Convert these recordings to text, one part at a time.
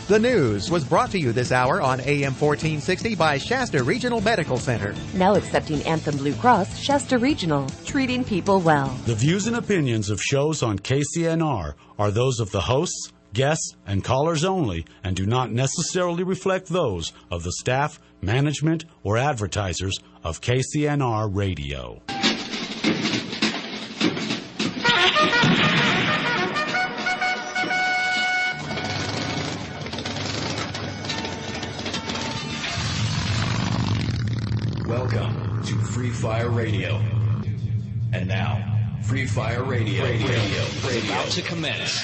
The news was brought to you this hour on AM 1460 by Shasta Regional Medical Center. Now accepting Anthem Blue Cross, Shasta Regional, treating people well. The views and opinions of shows on KCNR are those of the hosts, guests, and callers only, and do not necessarily reflect those of the staff, management, or advertisers of KCNR Radio. Welcome to Free Fire Radio. And now, Free Fire Radio is about to commence.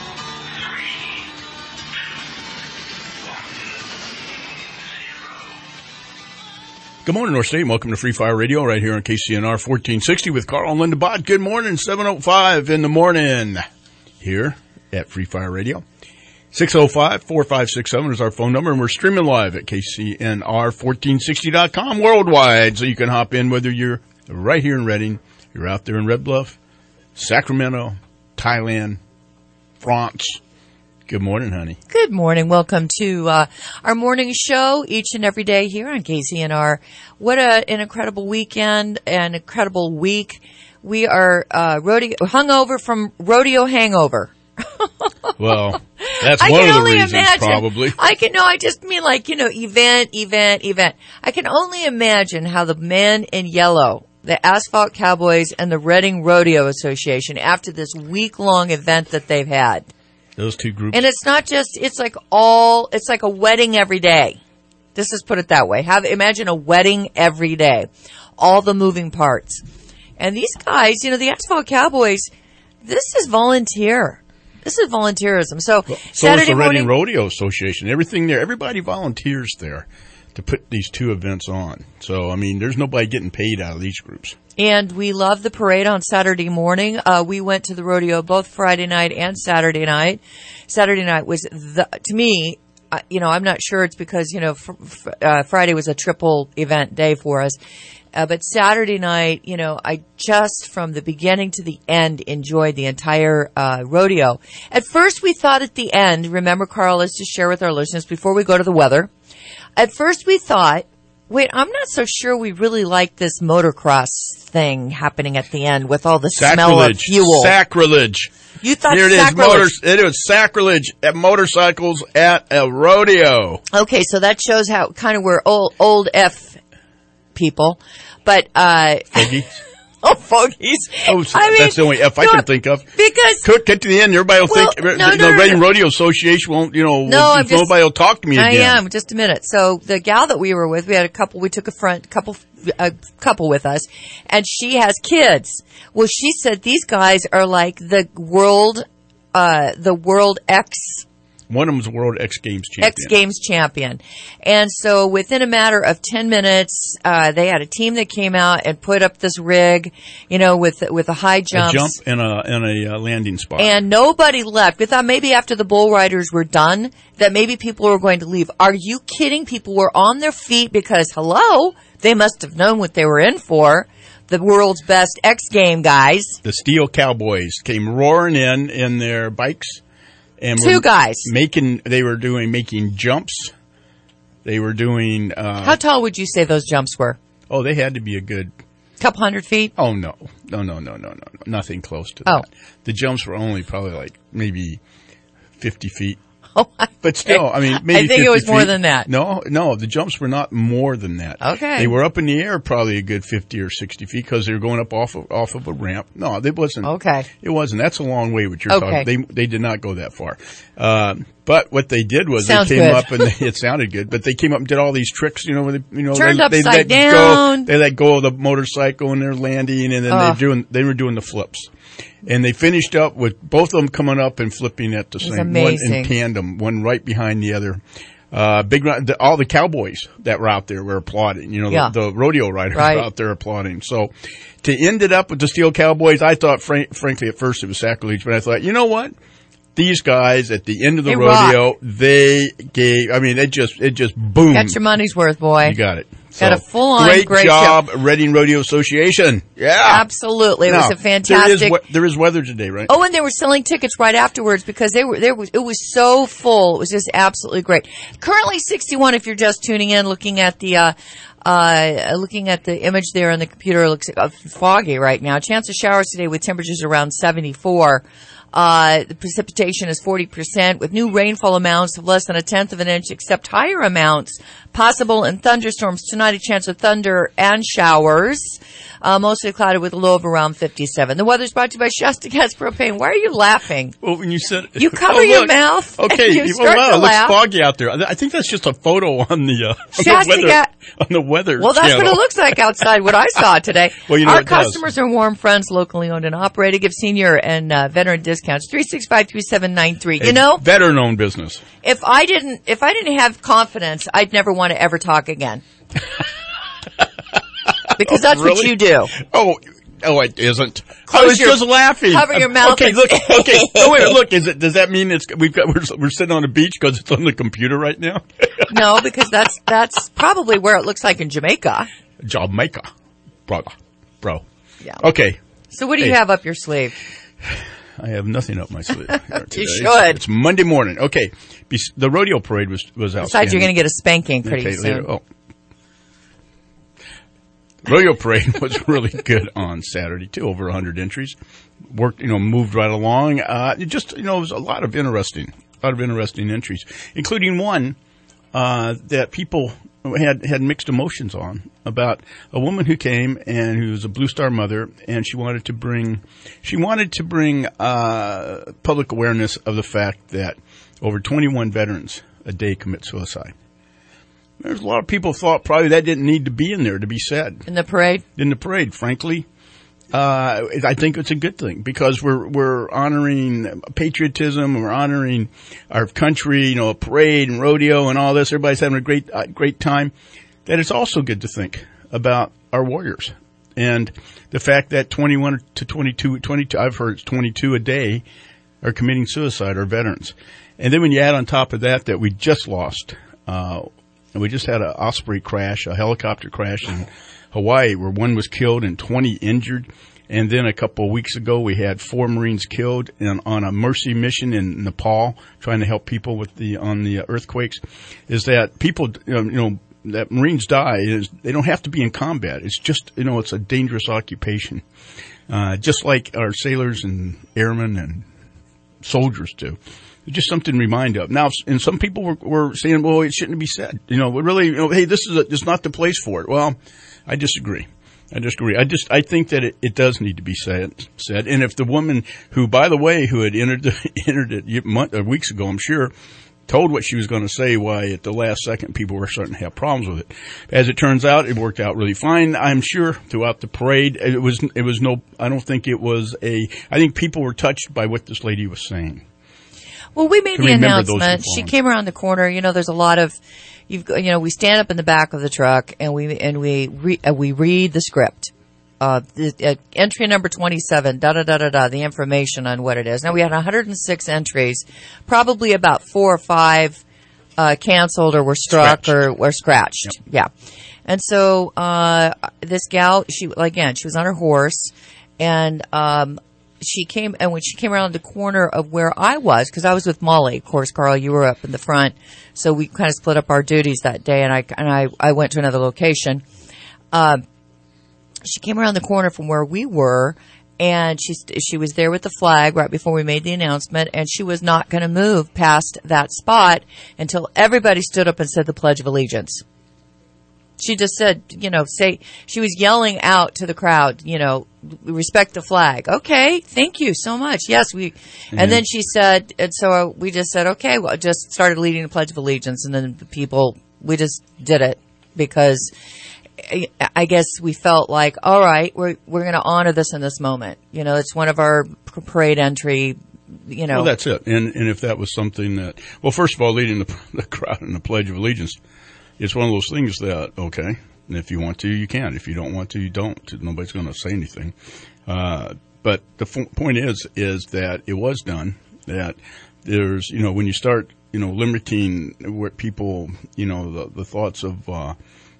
Good morning, North State, and welcome to Free Fire Radio right here on KCNR 1460 with Carl and Linda Bott. Good morning, 7:05 in the morning here at Free Fire Radio. 605-4567 is our phone number, and we're streaming live at KCNR1460.com worldwide, so you can hop in whether you're right here in Redding, you're out there in Red Bluff, Sacramento, Thailand, France. Good morning, honey. Good morning. Welcome to our morning show each and every day here on KCNR. What an incredible weekend, an incredible week. We are hungover from rodeo hangover. Well, that's one of the reasons, probably. I just mean event. I can only imagine how the men in yellow, the Asphalt Cowboys, and the Redding Rodeo Association, after this week-long event that they've had. Those two groups. And it's not just, it's like a wedding every day. Let's just put it that way. Imagine a wedding every day. All the moving parts. And these guys, the Asphalt Cowboys, this is volunteer. This is volunteerism. So Saturday is the morning, Redding Rodeo Association. Everything there, everybody volunteers there to put these two events on. So, there's nobody getting paid out of these groups. And we love the parade on Saturday morning. We went to the rodeo both Friday night and Saturday night. Saturday night was, to me, I'm not sure it's because, Friday was a triple event day for us. But Saturday night, I just from the beginning to the end enjoyed the entire rodeo. At first we thought at the end, remember, Carl, let's just share with our listeners before we go to the weather. At first we thought, wait, I'm not so sure we really like this motocross thing happening at the end with all the smell of fuel. Sacrilege. You thought here it sacrilege. It was sacrilege at motorcycles at a rodeo. Okay, so that shows how kind of we're old F people. But, Foggies. Oh, fogies. Oh, that's the only F I can think of. Because get to the end, everybody will think the Redding Rodeo Association won't. Nobody will talk to me again. I am. Just a minute. So the gal that we were with, we had a couple. We took a couple with us, and she has kids. Well, she said these guys are like the world X. One of them was World X Games champion. X Games champion. And so within a matter of 10 minutes, they had a team that came out and put up this rig, with a high jumps. A jump and a landing spot. And nobody left. We thought maybe after the bull riders were done, that maybe people were going to leave. Are you kidding? People were on their feet because, hello, they must have known what they were in for. The world's best X Game guys. The Steel Cowboys came roaring in their bikes. And two guys making jumps. They were doing. How tall would you say those jumps were? Oh, they had to be a good couple 100 feet. Oh no, nothing close to that. The jumps were only probably like maybe 50 feet. Oh, but still, maybe I think it was more than that. No, the jumps were not more than that. Okay. They were up in the air probably a good 50 or 60 feet because they were going up off of a ramp. No, it wasn't. Okay. It wasn't. That's a long way what you're talking. They did not go that far. But what they did was they came up and it sounded good, but they came up and did all these tricks, turned they upside down. They let go of the motorcycle and they're landing and then they were doing the flips. And they finished up with both of them coming up and flipping at the same one in tandem, one right behind the other. All the cowboys that were out there were applauding. The rodeo riders were out there applauding. So to end it up with the Steel Cowboys, I thought, frankly, at first it was sacrilege, but I thought, you know what? These guys at the end of the rodeo, they gave. It just boomed. Got your money's worth, boy. You got it. So, got a full-on great job, Reading Rodeo Association. Yeah. Absolutely. It was a fantastic. There is weather today, right? Oh, and they were selling tickets right afterwards because it was so full. It was just absolutely great. Currently 61 if you're just tuning in, looking at the image there on the computer. It looks foggy right now. Chance of showers today with temperatures around 74. The precipitation is 40% with new rainfall amounts of less than 1/10 of an inch, except higher amounts possible in thunderstorms tonight. A chance of thunder and showers. Mostly clouded with a low of around 57. The weather's brought to you by Shasta Gas Propane. Why are you laughing? Well, when you said you cover your mouth. Okay, it looks foggy out there. I think that's just a photo on the weather. Well, that's channel. what it looks like outside. What I saw today. Well, our customers are warm friends, locally owned and operated. Give senior and veteran discounts 365-3793. You know, veteran-owned business. If I didn't have confidence, I'd never want to ever talk again. Because that's really? What you do. Oh, it isn't. I was just laughing. Cover your mouth. Okay, look. Okay. Oh, wait. Look. Does that mean we're sitting on a beach because it's on the computer right now? No, because that's probably where it looks like in Jamaica. Jamaica, bro. Yeah. Okay. So what do you have up your sleeve? I have nothing up my sleeve. You should. It's Monday morning. Okay. The rodeo parade was outstanding. Besides, you're going to get a spanking pretty soon. Rodeo parade was really good on Saturday too. Over 100 entries, moved right along. It was a lot of interesting entries, including one that people had mixed emotions on about a woman who came and who was a Blue Star mother, and she wanted to bring public awareness of the fact that over 21 veterans a day commit suicide. There's a lot of people thought probably that didn't need to be in there to be said. In the parade? In the parade, frankly. I think it's a good thing because we're honoring patriotism, we're honoring our country, a parade and rodeo and all this. Everybody's having a great time. That it's also good to think about our warriors and the fact that 21 to 22, I've heard it's 22 a day are committing suicide, are veterans. And then when you add on top of that we just lost, and we just had an Osprey crash, a helicopter crash in Hawaii where one was killed and 20 injured. And then a couple of weeks ago, we had 4 Marines killed on a mercy mission in Nepal, trying to help people on the earthquakes. Is that people, that Marines die, they don't have to be in combat. It's just, it's a dangerous occupation. Just like our sailors and airmen and soldiers do. Just something to remind of. Now, and some people were saying, well, it shouldn't be said. Hey, this is not the place for it. Well, I disagree. I think that it does need to be said. And if the woman who, by the way, who had entered it weeks ago, I'm sure, told what she was going to say, why at the last second people were starting to have problems with it. As it turns out, it worked out really fine. I'm sure throughout the parade, I think people were touched by what this lady was saying. Well, we made the announcement. She came around the corner. There's a lot of, we stand up in the back of the truck and we read the script. Entry number 27, the information on what it is. Now we had 106 entries, probably about 4 or 5, canceled or were struck or were scratched. Yep. Yeah. And so, this gal, she was on her horse and, when she came around the corner of where I was, because I was with Molly, of course, Carl, you were up in the front, so we kind of split up our duties that day, and I went to another location. She came around the corner from where we were, and she was there with the flag right before we made the announcement, and she was not going to move past that spot until everybody stood up and said the Pledge of Allegiance. She just said, she was yelling out to the crowd, respect the flag. Okay, thank you so much. Yes, and then she said, and so we just said, okay, well, just started leading the Pledge of Allegiance, and then we just did it because I guess we felt like, all right, we're going to honor this in this moment. It's one of our parade entry. Well, that's it. And if that was something that, well, first of all, leading the crowd in the Pledge of Allegiance. It's one of those things that, okay, if you want to, you can. If you don't want to, you don't. Nobody's going to say anything. But the point is that it was done, that there's, when you start, limiting what people, the thoughts of,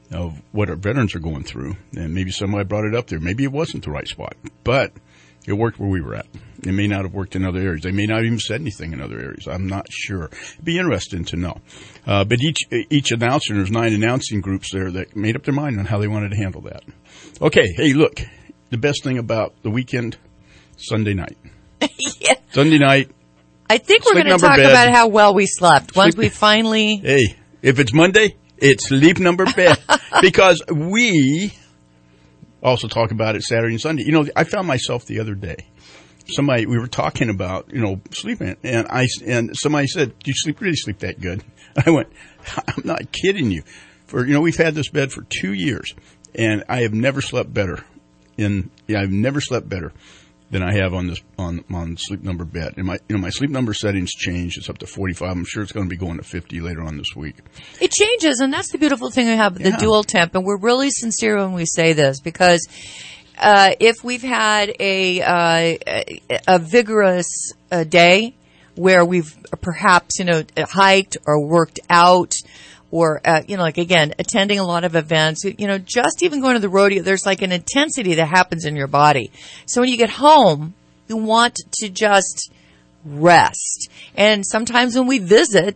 of what our veterans are going through. And maybe somebody brought it up there. Maybe it wasn't the right spot, but it worked where we were at. It may not have worked in other areas. They may not have even said anything in other areas. I'm not sure. It'd be interesting to know. But each announcer, there's 9 announcing groups there that made up their mind on how they wanted to handle that. Okay, hey, look, the best thing about the weekend, Sunday night. Yeah. Sunday night. I think we're going to talk about how well we slept once we finally... Hey, if it's Monday, it's Sleep Number bed. Because we also talk about it Saturday and Sunday. You know, I found myself the other day. We were talking about, sleeping, and somebody said, "Do you really sleep that good?" I went, "I'm not kidding you." We've had this bed for 2 years, and I have never slept better. I've never slept better than I have on Sleep Number bed. And my Sleep Number settings changed. It's up to 45. I'm sure it's going to be going to 50 later on this week. It changes, and that's the beautiful thing I have, the dual temp. And we're really sincere when we say this, because if we've had a vigorous day where we've perhaps, hiked or worked out, or, again, attending a lot of events, just even going to the rodeo, there's like an intensity that happens in your body. So when you get home, you want to just rest. And sometimes when we visit,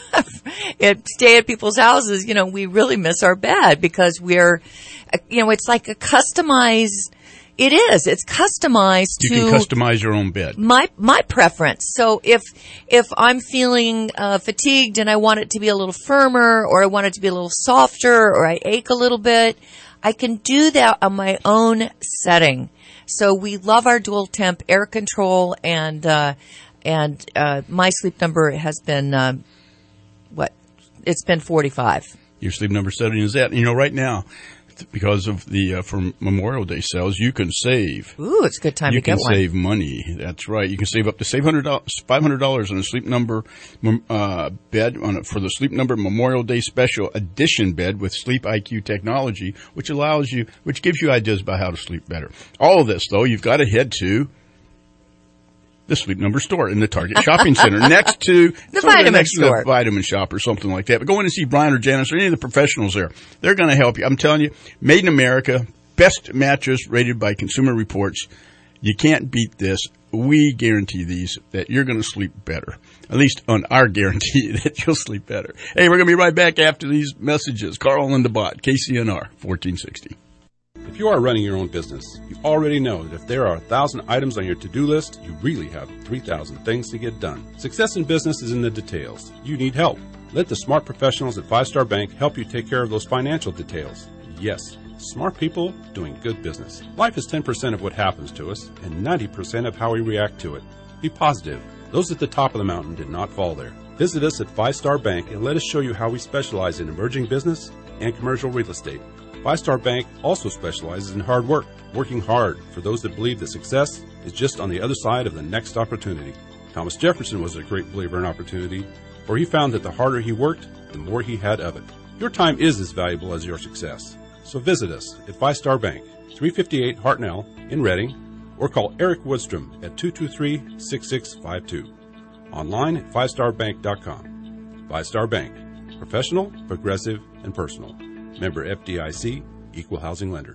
stay at people's houses, we really miss our bed because we're, it's like a customized. It is. It's customized to... You can customize your own bed. My preference. So if I'm feeling fatigued and I want it to be a little firmer, or I want it to be a little softer, or I ache a little bit, I can do that on my own setting. So we love our dual temp air control, and my Sleep Number has been, it's been 45. Your Sleep Number setting is that. Right now, because of the for Memorial Day sales, you can save. Ooh, it's a good time to get one. You can save money. That's right. You can save up to $500 on a Sleep Number bed for the Sleep Number Memorial Day Special Edition bed with Sleep IQ technology, which gives you ideas about how to sleep better. All of this, though, you've got to head to the Sleep Number store in the Target Shopping Center next to the Vitamin Shop or something like that. But go in and see Brian or Janice or any of the professionals there. They're going to help you. I'm telling you, made in America, best mattress rated by Consumer Reports. You can't beat this. We guarantee that you're going to sleep better. At least on our guarantee that you'll sleep better. Hey, we're going to be right back after these messages. Carl and the Bot, KCNR 1460. If you are running your own business, you already know that if there are 1,000 items on your to-do list, you really have 3,000 things to get done. Success in business is in the details. You need help. Let the smart professionals at 5 Star Bank help you take care of those financial details. Yes, smart people doing good business. Life is 10% of what happens to us and 90% of how we react to it. Be positive. Those at the top of the mountain did not fall there. Visit us at 5 Star Bank and let us show you how we specialize in emerging business and commercial real estate. 5 Star Bank also specializes in hard work, working hard for those that believe that success is just on the other side of the next opportunity. Thomas Jefferson was a great believer in opportunity, for he found that the harder he worked, the more he had of it. Your time is as valuable as your success. So visit us at 5 Star Bank, 358 Hartnell in Reading, or call Eric Woodstrom at 223-6652. Online at 5starbank.com. 5 Star Bank. Professional, progressive, and personal. Member FDIC, Equal Housing Lender.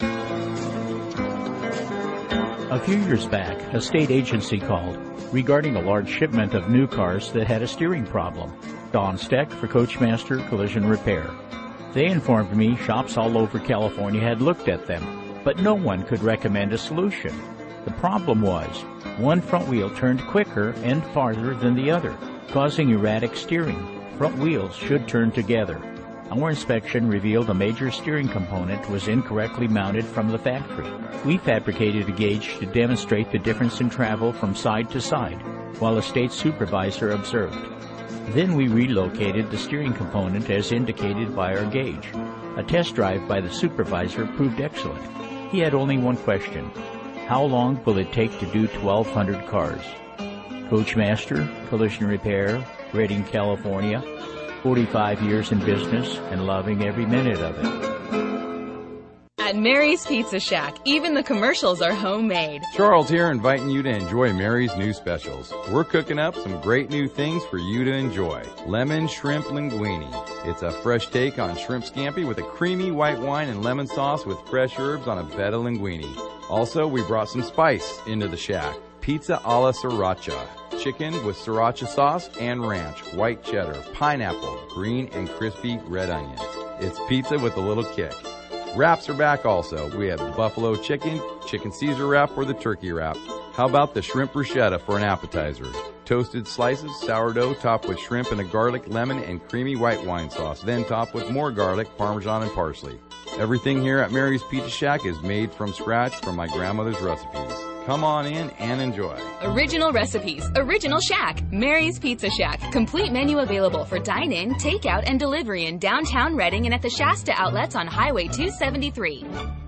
A few years back, a state agency called regarding a large shipment of new cars that had a steering problem. Don Steck for Coachmaster Collision Repair. They informed me shops all over California had looked at them, but no one could recommend a solution. The problem was, one front wheel turned quicker and farther than the other, causing erratic steering. Front wheels should turn together. Our inspection revealed a major steering component was incorrectly mounted from the factory. We fabricated a gauge to demonstrate the difference in travel from side to side, while a state supervisor observed. Then we relocated the steering component as indicated by our gauge. A test drive by the supervisor proved excellent. He had only one question: how long will it take to do 1,200 cars? Coachmaster Collision Repair, Reading, California. 45 years in business and loving every minute of it. At Mary's Pizza Shack, even the commercials are homemade. Charles here, inviting you to enjoy Mary's new specials. We're cooking up some great new things for you to enjoy. Lemon shrimp linguine. It's a fresh take on shrimp scampi with a creamy white wine and lemon sauce with fresh herbs on a bed of linguine. Also, we brought some spice into the shack. Pizza alla sriracha. Chicken with sriracha sauce and ranch, white cheddar, pineapple, green and crispy red onions. It's pizza with a little kick. Wraps are back also. We have the buffalo chicken, chicken Caesar wrap, or the turkey wrap. How about the shrimp bruschetta for an appetizer? Toasted slices, sourdough topped with shrimp and a garlic, lemon, and creamy white wine sauce, then topped with more garlic, parmesan, and parsley. Everything here at Mary's Pizza Shack is made from scratch from my grandmother's recipes. Come on in and enjoy. Original recipes, original shack. Mary's Pizza Shack. Complete menu available for dine-in, takeout, and delivery in downtown Reading and at the Shasta outlets on Highway 273.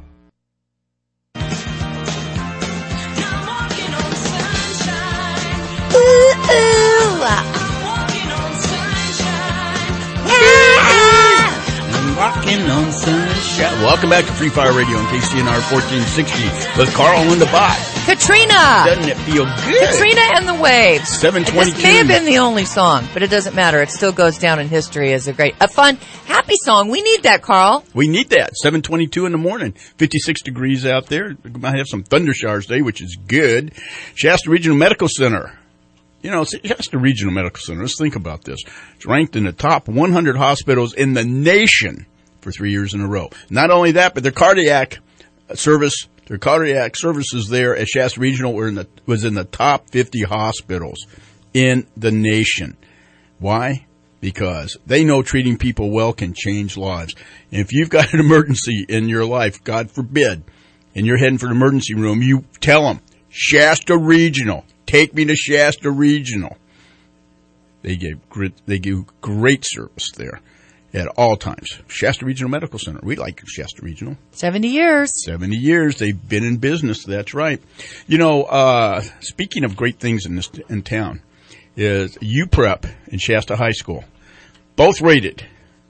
Walking on sunshine. Welcome back to Free Fire Radio on KCNR 1460 with Carl in the bot. Katrina! Doesn't it feel good? Katrina and the Waves. 722. This may have been the only song, but it doesn't matter. It still goes down in history as a fun, happy song. We need that, Carl. We need that. 7:22 in the morning. 56 degrees out there. We might have some thunder showers today, which is good. Shasta Regional Medical Center. You know, Shasta Regional Medical Center, let's think about this. It's ranked in the top 100 hospitals in the nation for 3 years in a row. Not only that, but their cardiac services there at Shasta Regional was in the top 50 hospitals in the nation. Why? Because they know treating people well can change lives. And if you've got an emergency in your life, God forbid, and you're heading for the emergency room, you tell them, Shasta Regional. Take me to Shasta Regional. They give great service there at all times. Shasta Regional Medical Center. We like Shasta Regional. 70 years. 70 years. They've been in business. That's right. You know, speaking of great things in town, is UPrep and Shasta High School. Both rated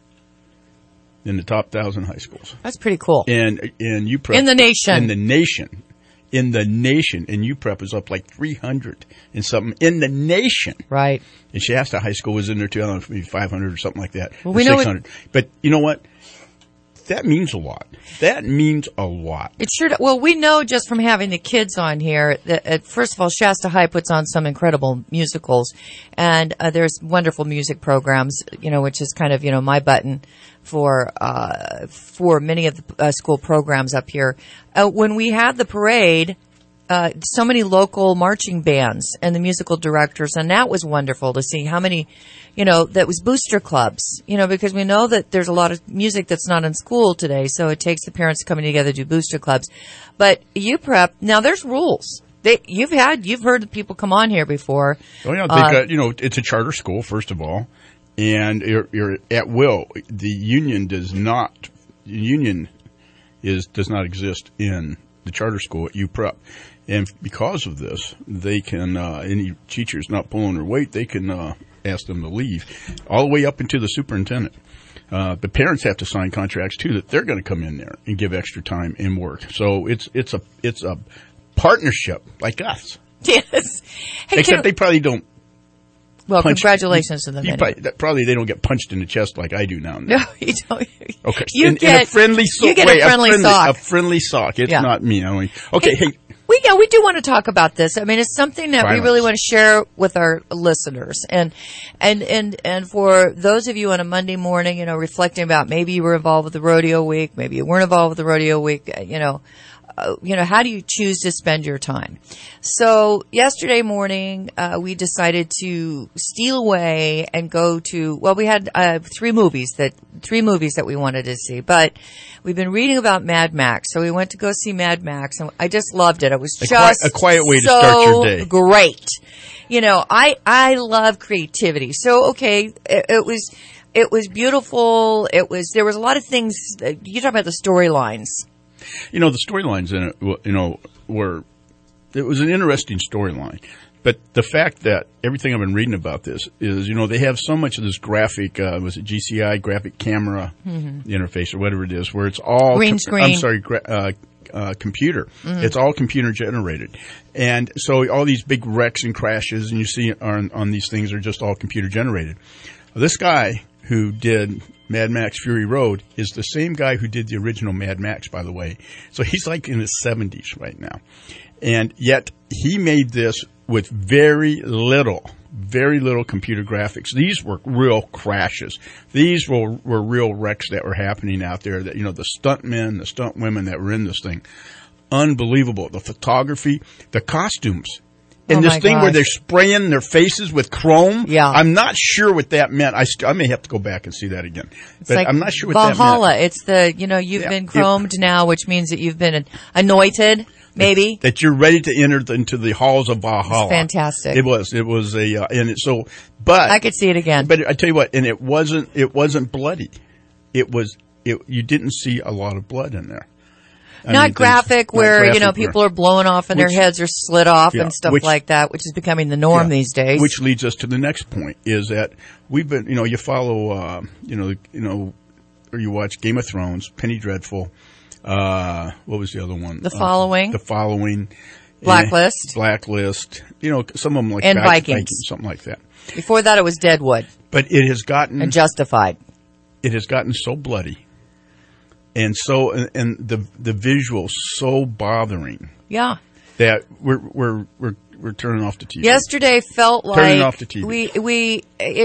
in the top 1,000 high schools. That's pretty cool. And UPrep. In the nation. In the nation, and UPrep is up like 300 and something in the nation. Right. And Shasta High School was in there too. I don't know, maybe 500 or something like that. Well, we know 600. But you know what? That means a lot. That means a lot. It sure. Well, we know just from having the kids on here that first of all, Shasta High puts on some incredible musicals, and there's wonderful music programs. You know, which is kind of my button for many of the school programs up here. When we had the parade, so many local marching bands and the musical directors, and that was wonderful to see how many, that was booster clubs, because we know that there's a lot of music that's not in school today, so it takes the parents coming together to do booster clubs. But UPrep, now there's rules. You've heard the people come on here before. Oh yeah, they've got, it's a charter school, first of all. And you're at will. The union does not exist in the charter school at UPrep. And because of this, they can, any teachers not pulling their weight, they can ask them to leave, all the way up into the superintendent. The parents have to sign contracts too that they're going to come in there and give extra time and work. So it's a partnership like us. Yes. Hey, except they probably don't. Well, congratulations to them. Probably they don't get punched in the chest like I do now and then. No, you don't. Okay. In a friendly sock. You get a friendly sock. A friendly sock. It's not me. Okay. Hey. We do want to talk about this. I mean, it's something that we really want to share with our listeners. And for those of you on a Monday morning, reflecting about maybe you were involved with the rodeo week, maybe you weren't involved with the rodeo week, how do you choose to spend your time? So yesterday morning, we decided to steal away and go to, we had three movies that we wanted to see, but we've been reading about Mad Max. So we went to go see Mad Max, and I just loved it. It was just a quiet way to start your day. Great. I love creativity. So, okay, it was beautiful. There was a lot of things. You talk about the storylines. The storylines in it, it was an interesting storyline. But the fact that everything I've been reading about this is, they have so much of this graphic, was it GCI, graphic camera interface or whatever it is, where it's all green screen. Computer. It's all computer generated. And so all these big wrecks and crashes and you see on these things are just all computer generated. This guy who did Mad Max Fury Road is the same guy who did the original Mad Max, by the way. So he's like in his 70s right now. And yet he made this with very little computer graphics. These were real crashes. These were real wrecks that were happening out there. That the stuntmen, the stunt women that were in this thing, unbelievable. The photography, the costumes, and this thing where they're spraying their faces with chrome. Yeah, I'm not sure what that meant. I may have to go back and see that again. But like I'm not sure what Valhalla. that meant. It's the you've been chromed now, which means that you've been anointed. Maybe that you're ready to enter into the halls of Valhalla. It's fantastic. It was but I could see it again. But I tell you what, and it wasn't bloody. You didn't see a lot of blood in there. Not graphic where people are blowing off and their heads are slit off and stuff like that, which is becoming the norm these days. Which leads us to the next point: is that we've been, you follow, or you watch Game of Thrones, Penny Dreadful. What was the other one? The Following. The Following. Blacklist. Blacklist. Some of them like and Vikings, something like that. Before that, it was Deadwood. But it has gotten and Justified. It has gotten so bloody, and the visuals so bothering. Yeah. That we're turning off the TV. Yesterday felt like turning off the TV.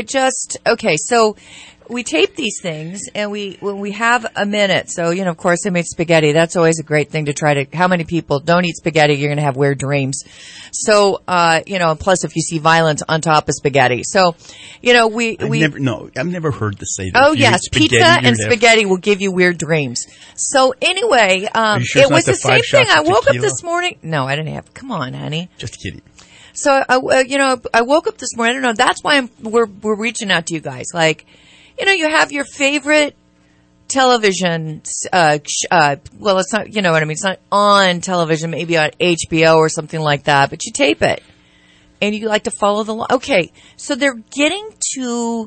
So we tape these things and when we have a minute. So, of course I made spaghetti. That's always a great thing to try to, how many people don't eat spaghetti? You're going to have weird dreams. So, plus if you see violence on top of spaghetti. So, I've never heard this say that. Oh yes, pizza and spaghetti will give you weird dreams. So anyway, it was the same thing. I woke up this morning. No, I didn't have, come on, honey. Just kidding. So, I woke up this morning. I don't know. That's why we're reaching out to you guys. Like, you have your favorite television, it's not, you know what I mean? It's not on television, maybe on HBO or something like that, but you tape it. And you like to follow the okay, so they're getting to,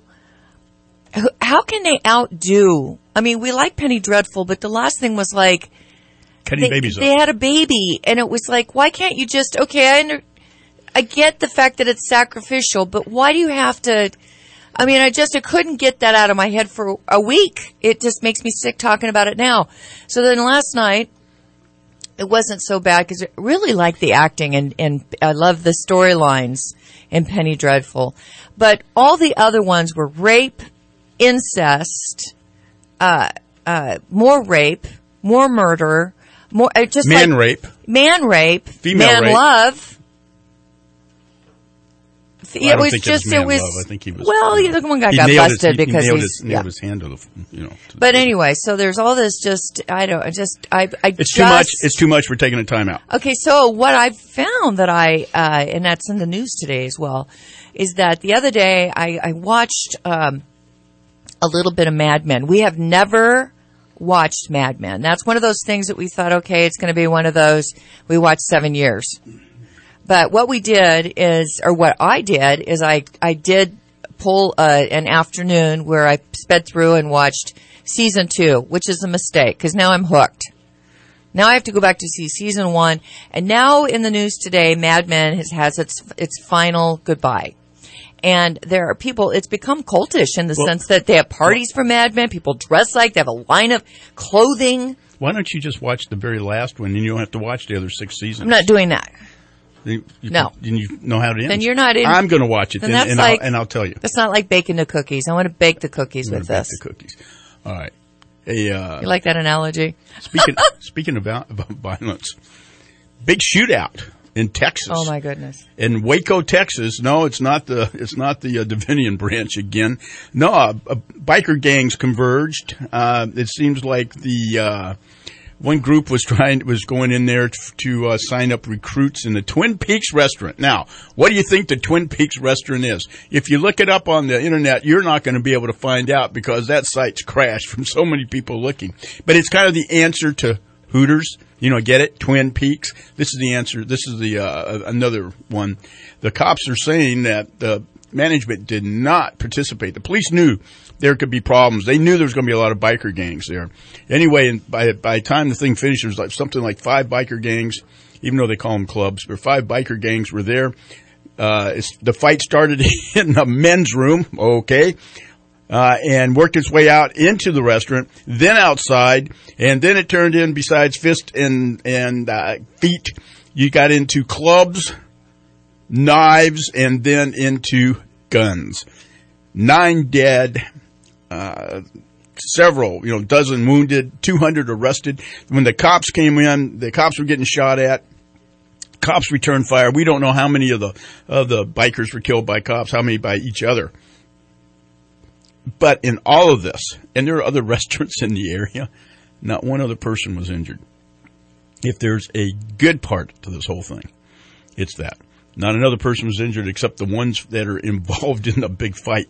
how can they outdo? I mean, we like Penny Dreadful, but the last thing was like, they had a baby, and it was like, why can't you just, I get the fact that it's sacrificial, but why do you have to, I couldn't get that out of my head for a week. It just makes me sick talking about it now. So then last night, it wasn't so bad because I really liked the acting and I love the storylines in Penny Dreadful. But all the other ones were rape, incest, more rape, more murder, more, just man rape, female man rape. Love. Well, it was just, it was, love. I think he was. Well, the one guy got busted because he's nailed his hand to the, But anyway, so there's all this it's too much. We're taking a time out. Okay, so what I found that and that's in the news today as well, is that the other day I watched, a little bit of Mad Men. We have never watched Mad Men. That's one of those things that we thought, okay, it's going to be one of those, we watched 7 years. But what I did is I did pull an afternoon where I sped through and watched season 2, which is a mistake because now I'm hooked. Now I have to go back to see season 1. And now in the news today, Mad Men has its final goodbye. And there are people, it's become cultish in the sense that they have parties for Mad Men. People dress like they have a line of clothing. Why don't you just watch the very last one and you don't have to watch the other 6 seasons? I'm not doing that. No. Then you know how it ends. Then you're not in. I'm going to watch it, and I'll tell you. That's not like baking the cookies. I want to bake the cookies with this. Bake the cookies. All right. You like that analogy? Speaking about violence, big shootout in Texas. Oh my goodness! In Waco, Texas. No, it's not the Davinian branch again. No, biker gangs converged. It seems like the. One group was going in there to sign up recruits in the Twin Peaks restaurant. Now, what do you think the Twin Peaks restaurant is? If you look it up on the internet, you're not going to be able to find out because that site's crashed from so many people looking. But it's kind of the answer to Hooters. Get it? Twin Peaks. This is the answer. This is the another one. The cops are saying that the management did not participate. The police knew there could be problems. They knew there was going to be a lot of biker gangs there. Anyway, and by the time the thing finished, there was something like 5 biker gangs, even though they call them clubs, but 5 biker gangs were there. The fight started in the men's room, and worked its way out into the restaurant, then outside, and then it turned in, besides fist and feet, you got into clubs, knives, and then into guns. 9 dead, several, dozen wounded, 200 arrested. When the cops came in, the cops were getting shot at. Cops returned fire. We don't know how many of the bikers were killed by cops, how many by each other. But in all of this, and there are other restaurants in the area, not one other person was injured. If there's a good part to this whole thing, it's that. Not another person was injured except the ones that are involved in the big fight.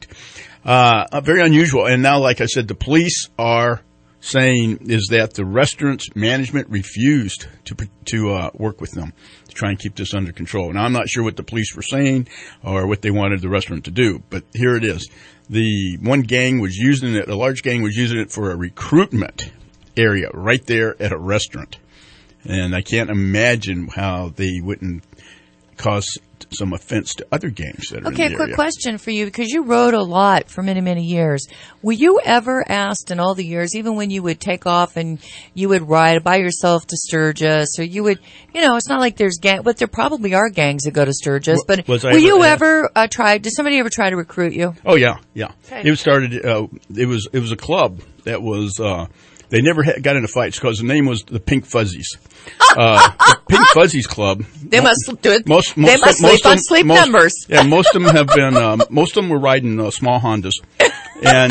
Very unusual. And now, like I said, the police are saying is that the restaurant's management refused to work with them to try and keep this under control. Now, I'm not sure what the police were saying or what they wanted the restaurant to do, but here it is. The one gang was using it, a large gang was using it for a recruitment area right there at a restaurant. And I can't imagine how they wouldn't cause some offense to other gangs that are in the area. Okay, quick question for you, because you rode a lot for many, many years. Were you ever asked in all the years, even when you would take off and you would ride by yourself to Sturgis, or you would, it's not like there's but there probably are gangs that go to Sturgis, but were you ever did somebody ever try to recruit you? Oh, yeah. Okay. It started, it was a club that was, they never got into fights because the name was the Pink Fuzzies. The Pink Fuzzies Club. They must do it. They must sleep on sleep numbers. Yeah, most of them have been. Most of them were riding small Hondas, and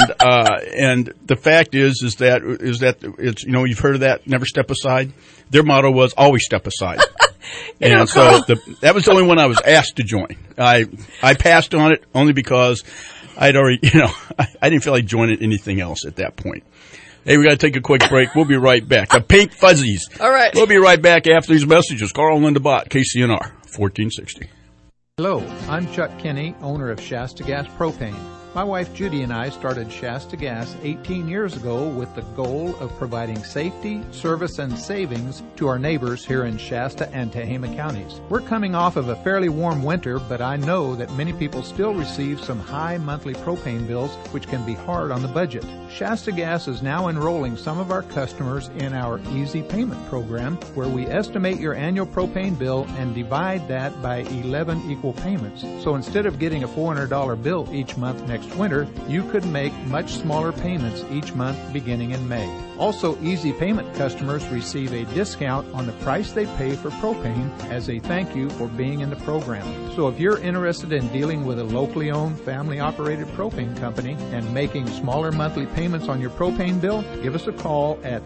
the fact is that it's you've heard of that. Never step aside. Their motto was always step aside. And so that was the only one I was asked to join. I passed on it only because I'd already I didn't feel like joining anything else at that point. Hey, we got to take a quick break. We'll be right back. The Pink Fuzzies. All right. We'll be right back after these messages. Carl and Linda Bott, KCNR, 1460. Hello, I'm Chuck Kinney, owner of Shasta Gas Propane. My wife Judy and I started Shasta Gas 18 years ago with the goal of providing safety, service, and savings to our neighbors here in Shasta and Tehama counties. We're coming off of a fairly warm winter, but I know that many people still receive some high monthly propane bills, which can be hard on the budget. Shasta Gas is now enrolling some of our customers in our Easy Payment program, where we estimate your annual propane bill and divide that by 11 equal payments. So instead of getting a $400 bill each month next winter, you could make much smaller payments each month beginning in May. Also, Easy Payment customers receive a discount on the price they pay for propane as a thank you for being in the program. So if you're interested in dealing with a locally owned, family-operated propane company and making smaller monthly payments on your propane bill, give us a call at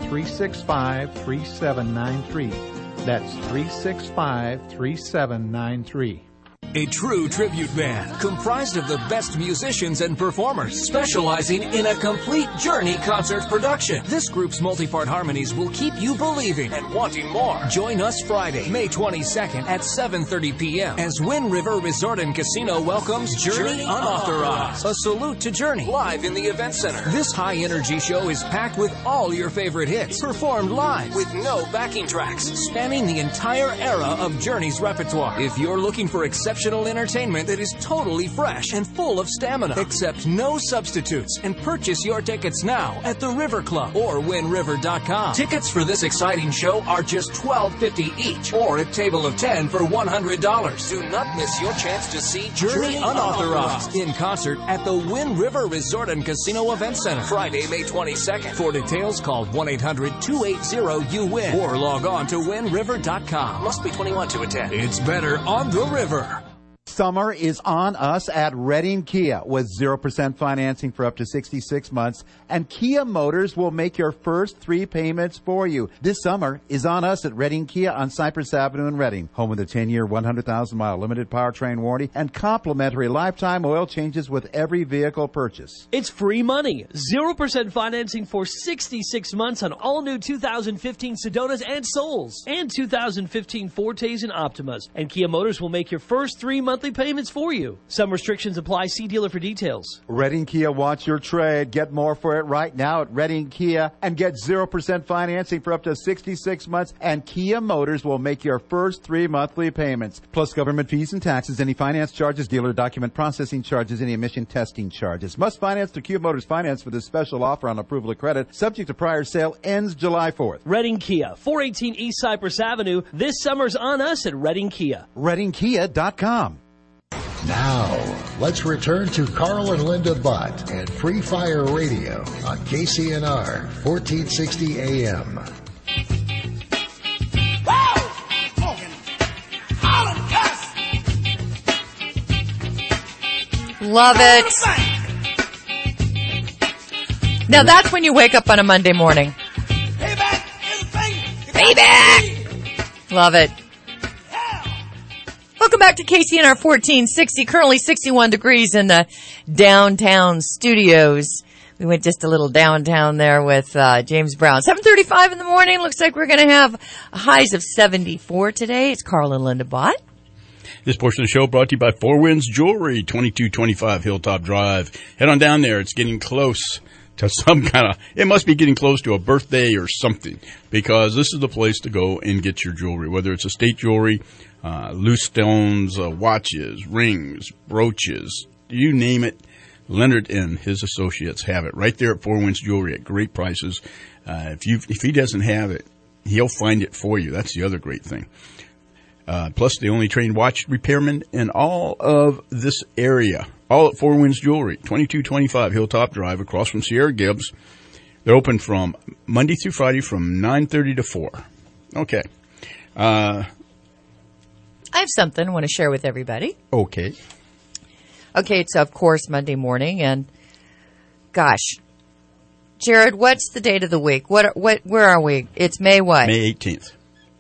365-3793. That's 365-3793. A true tribute band comprised of the best musicians and performers, specializing in a complete Journey concert production. This group's multi-part harmonies will keep you believing and wanting more. Join us Friday, May 22nd at 7:30 p.m. as Wind River Resort and Casino welcomes Journey Unauthorized. A salute to Journey live in the Event Center. This high-energy show is packed with all your favorite hits, performed live with no backing tracks, spanning the entire era of Journey's repertoire. If you're looking for exceptional entertainment that is totally fresh and full of stamina, accept no substitutes, and purchase your tickets now at the River Club or WinRiver.com. Tickets for this exciting show are just $12.50 each, or a table of 10 for $100. Do not miss your chance to see Journey Unauthorized in concert at the Wind River Resort and Casino Event Center, Friday, May 22nd. For details, call 1-800-280-UWIN or log on to WinRiver.com. Must be 21 to attend. It's better on the river. Summer is on us at Redding Kia with 0% financing for up to 66 months, and Kia Motors will make your first 3 payments for you. This summer is on us at Redding Kia on Cypress Avenue in Redding, home of a 10-year, 100,000-mile limited powertrain warranty and complimentary lifetime oil changes with every vehicle purchase. It's free money. 0% financing for 66 months on all new 2015 Sedonas and Souls and 2015 Fortes and Optimas. And Kia Motors will make your first 3 monthly payments for you. Some restrictions apply. See dealer for details. Redding Kia wants your trade. Get more for it right now at Redding Kia and get 0% financing for up to 66 months. And Kia Motors will make your first 3 monthly payments. Plus government fees and taxes, any finance charges, dealer document processing charges, any emission testing charges. Must finance through Kia Motors Finance for this special offer on approval of credit. Subject to prior sale. Ends July 4th. Redding Kia, 418 East Cypress Avenue. This summer's on us at Redding Kia. ReddingKia.com. Now, let's return to Carl and Linda Butt and Free Fire Radio on KCNR 1460 AM. Love it. Now that's when you wake up on a Monday morning. Payback! Love it. Welcome back to KCNR 1460, currently 61 degrees in the downtown studios. We went just a little downtown there with James Brown. 7:35 in the morning. Looks like we're going to have highs of 74 today. It's Carl and Linda Bott. This portion of the show brought to you by Four Winds Jewelry, 2225 Hilltop Drive. Head on down there. It's getting close to it must be getting close to a birthday or something, because this is the place to go and get your jewelry, whether it's estate jewelry, loose stones, watches, rings, brooches, you name it. Leonard and his associates have it right there at Four Winds Jewelry at great prices. If he doesn't have it, he'll find it for you. That's the other great thing. Plus, the only trained watch repairman in all of this area. All at Four Winds Jewelry, 2225 Hilltop Drive, across from Sierra Gibbs. They're open from Monday through Friday from 9:30 to 4. Okay. I have something I want to share with everybody. Okay. Okay, it's of course Monday morning, and gosh, Jared, what's the date of the week? Where are we? It's May what? May 18th.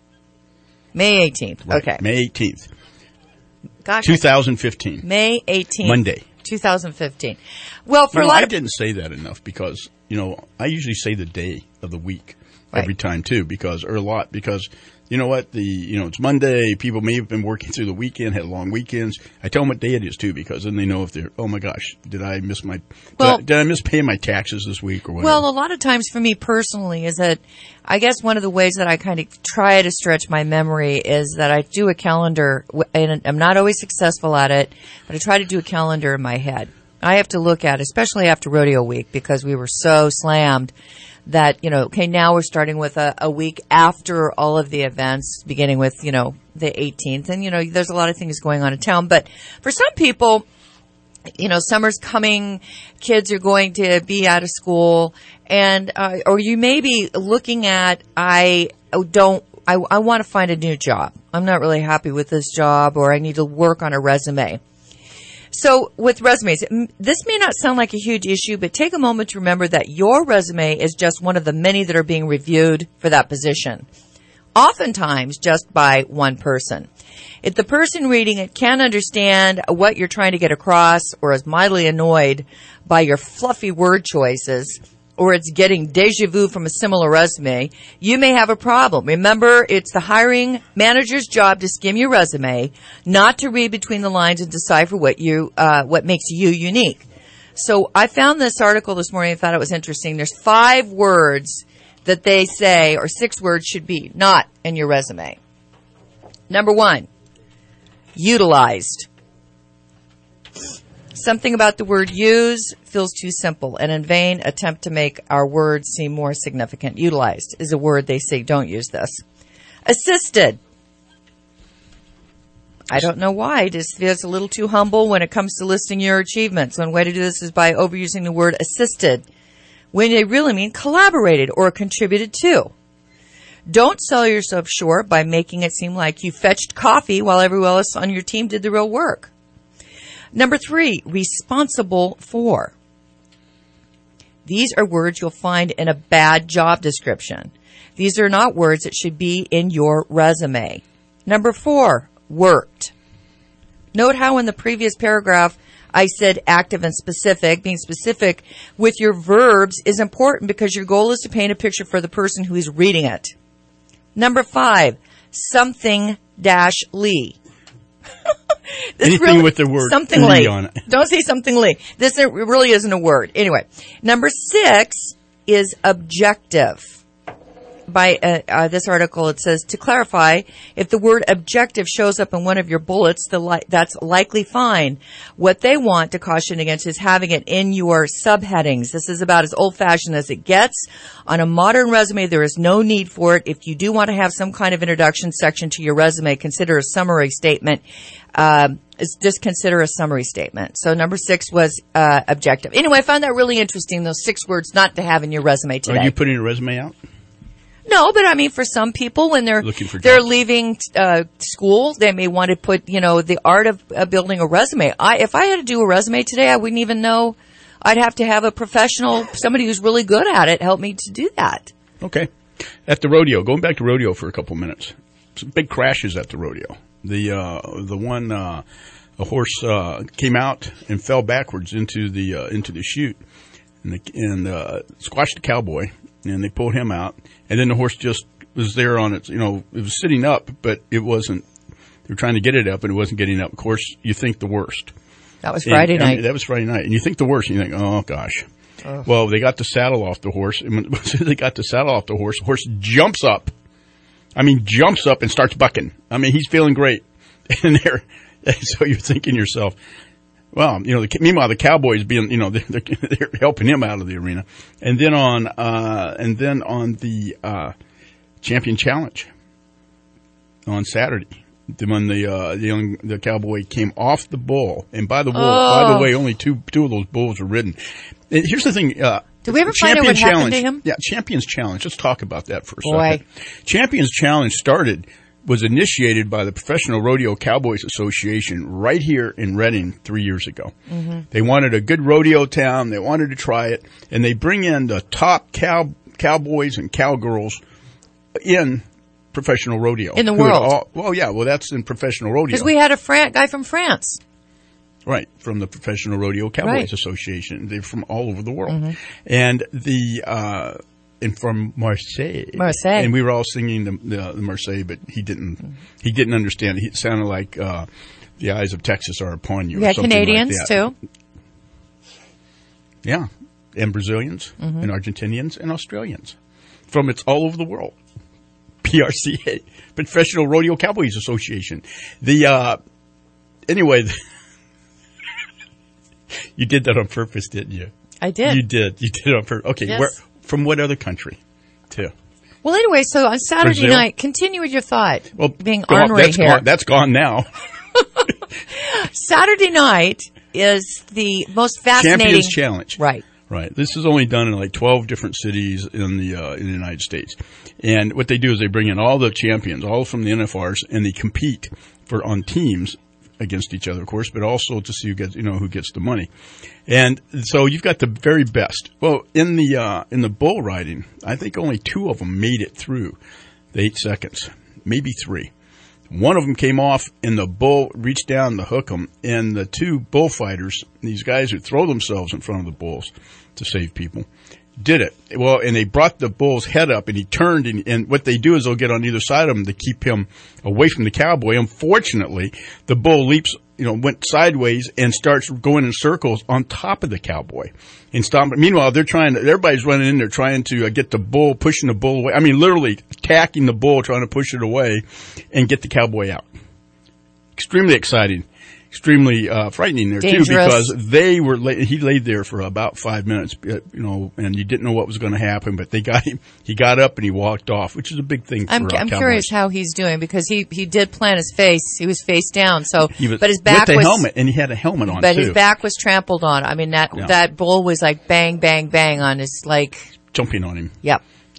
May 18th. Right. Okay. May 18th. Gosh. 2015. May 18th. Monday. 2015. Well, for a lot I didn't say that enough because, I usually say the day of the week every time too, because you know what, it's Monday, people may have been working through the weekend, had long weekends. I tell them what day it is too, because then they know if they're, oh my gosh, did I miss paying my taxes this week or whatever? Well, a lot of times for me personally is that I guess one of the ways that I kind of try to stretch my memory is that I do a calendar, and I'm not always successful at it, but I try to do a calendar in my head. I have to look at, especially after rodeo week, because we were so slammed that, now we're starting with a week after all of the events, beginning with, the 18th. And, there's a lot of things going on in town. But for some people, summer's coming, kids are going to be out of school, and, or you may be looking at, I want to find a new job. I'm not really happy with this job, or I need to work on a resume. So with resumes, this may not sound like a huge issue, but take a moment to remember that your resume is just one of the many that are being reviewed for that position, oftentimes just by one person. If the person reading it can't understand what you're trying to get across, or is mildly annoyed by your fluffy word choices, or it's getting deja vu from a similar resume, you may have a problem. Remember, it's the hiring manager's job to skim your resume, not to read between the lines and decipher what makes you unique. So I found this article this morning. I thought it was interesting. There's 5 words that they say, or 6 words should be not in your resume. Number 1, utilized. Something about the word use feels too simple, and in vain attempt to make our words seem more significant. Utilized is a word they say don't use this. Assisted. I don't know why. It just feels a little too humble when it comes to listing your achievements. One way to do this is by overusing the word assisted when they really mean collaborated or contributed to. Don't sell yourself short by making it seem like you fetched coffee while everyone else on your team did the real work. Number 3, responsible for. These are words you'll find in a bad job description. These are not words that should be in your resume. Number 4, worked. Note how in the previous paragraph I said active and specific. Being specific with your verbs is important because your goal is to paint a picture for the person who is reading it. Number 5, something-ly. Anything really, with the word something ly on it. Don't say something-ly. This really isn't a word. Anyway, number 6 is objective. By this article, it says, to clarify, if the word objective shows up in one of your bullets, that's likely fine. What they want to caution against is having it in your subheadings. This is about as old-fashioned as it gets. On a modern resume, there is no need for it. If you do want to have some kind of introduction section to your resume, consider a summary statement. Just consider a summary statement. So number 6 was objective. Anyway, I found that really interesting, those 6 words not to have in your resume today. Are you putting your resume out? No, but I mean, for some people, when they're leaving school, they may want to put, the art of building a resume. If I had to do a resume today, I wouldn't even know. I'd have to have a professional, somebody who's really good at it, help me to do that. Okay. At the rodeo, going back to rodeo for a couple minutes. Some big crashes at the rodeo. The one a horse came out and fell backwards into the chute and squashed the cowboy. And they pulled him out, and then the horse just was there on its, it was sitting up, but it wasn't, they were trying to get it up, and it wasn't getting up. Of course, you think the worst. That was Friday night. That was Friday night. And you think the worst, and you think, oh, gosh. Oh. Well, they got the saddle off the horse, and when they got the saddle off the horse jumps up. I mean, jumps up and starts bucking. I mean, he's feeling great. And so you're thinking to yourself, well, meanwhile the Cowboys being, they're helping him out of the arena, and then on the Champion Challenge on Saturday, when the Cowboy came off the bull, and by the way, only two of those bulls were ridden. And here's the thing. Did we ever find out what happened to him? Yeah, Champions Challenge. Let's talk about that for a second. Champions Challenge was initiated by the Professional Rodeo Cowboys Association right here in Reading 3 years ago. Mm-hmm. They wanted a good rodeo town. They wanted to try it. And they bring in the top cowboys and cowgirls in professional rodeo. In the world. That's in professional rodeo. Because we had a guy from France. Right, from the Professional Rodeo Cowboys Association. They're from all over the world. Mm-hmm. And and from Marseille. And we were all singing the Marseille, but he didn't understand. It sounded like the eyes of Texas are upon you. We had Canadians, like too. Yeah, and Brazilians, and Argentinians, and Australians. It's all over the world. PRCA, Professional Rodeo Cowboys Association. Anyway, you did that on purpose, didn't you? I did. You did it on purpose. Okay, yes. From what other country, too? Well, anyway, so on Saturday night, continue with your thought. Well, being ornery here. That's gone now. Saturday night is the most fascinating Champions Challenge. Right. This is only done in like 12 different cities in the United States, and what they do is they bring in all the champions, all from the NFRs, and they compete on teams against each other, of course, but also to see who gets the money. And so you've got the very best. Well, in the bull riding, I think only 2 of them made it through the 8 seconds, maybe 3. One of them came off, and the bull reached down to hook him, and the 2 bullfighters, these guys who throw themselves in front of the bulls to save people, did it. Well, and they brought the bull's head up, and he turned, and what they do is they'll get on either side of him to keep him away from the cowboy. Unfortunately, the bull went sideways and starts going in circles on top of the cowboy and stomping. Meanwhile, everybody's running in there trying to get the bull, pushing the bull away. I mean, literally attacking the bull, trying to push it away and get the cowboy out. Extremely exciting. Extremely frightening there, dangerous. Too, because he laid there for about 5 minutes, and you didn't know what was going to happen, but they got him. He got up and he walked off, which is a big thing for I'm curious how he's doing, because he did plant his face. He was face down, but his back with the helmet, and he had a helmet on, but his back was trampled on. I mean, that bull was like bang, bang, bang on his, like... Jumping on him. Yep.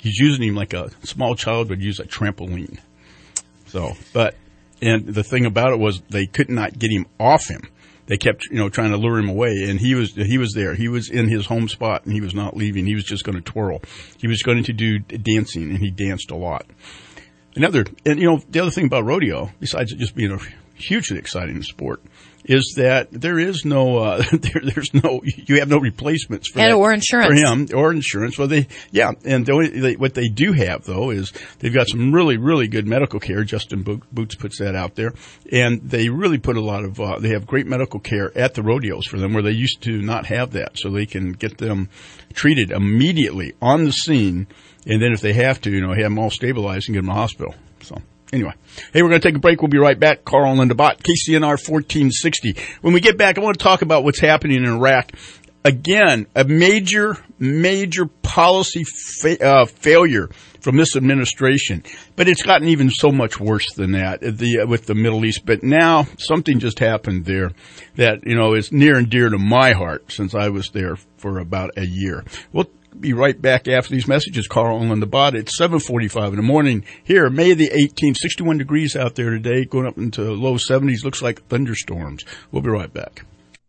he's using him like a small child would use a trampoline. So, and the thing about it was they could not get him off him. They kept, trying to lure him away, and he was there. He was in his home spot, and he was not leaving. He was just going to twirl. He was going to do dancing, and he danced a lot. The other thing about rodeo, besides it just being a hugely exciting sport, is that there is no, you have no replacements for that. Or insurance. For him, or insurance. Well, what they do have, though, is they've got some really, really good medical care. Justin Boots puts that out there. And they really put a lot of, they have great medical care at the rodeos for them, where they used to not have that. So they can get them treated immediately on the scene. And then if they have to, have them all stabilized and get them to the hospital. So. Anyway, hey, we're going to take a break. We'll be right back. Carl and Linda Bott, KCNR 1460. When we get back, I want to talk about what's happening in Iraq. Again, a major policy failure from this administration. But it's gotten even so much worse than that with the Middle East. But now something just happened there that, is near and dear to my heart since I was there for about a year. We'll be right back after these messages. Carl and Linda Bott. It's 7:45 in the morning here, May the 18th. 61 degrees out there today, going up into low 70s. Looks like thunderstorms. We'll be right back.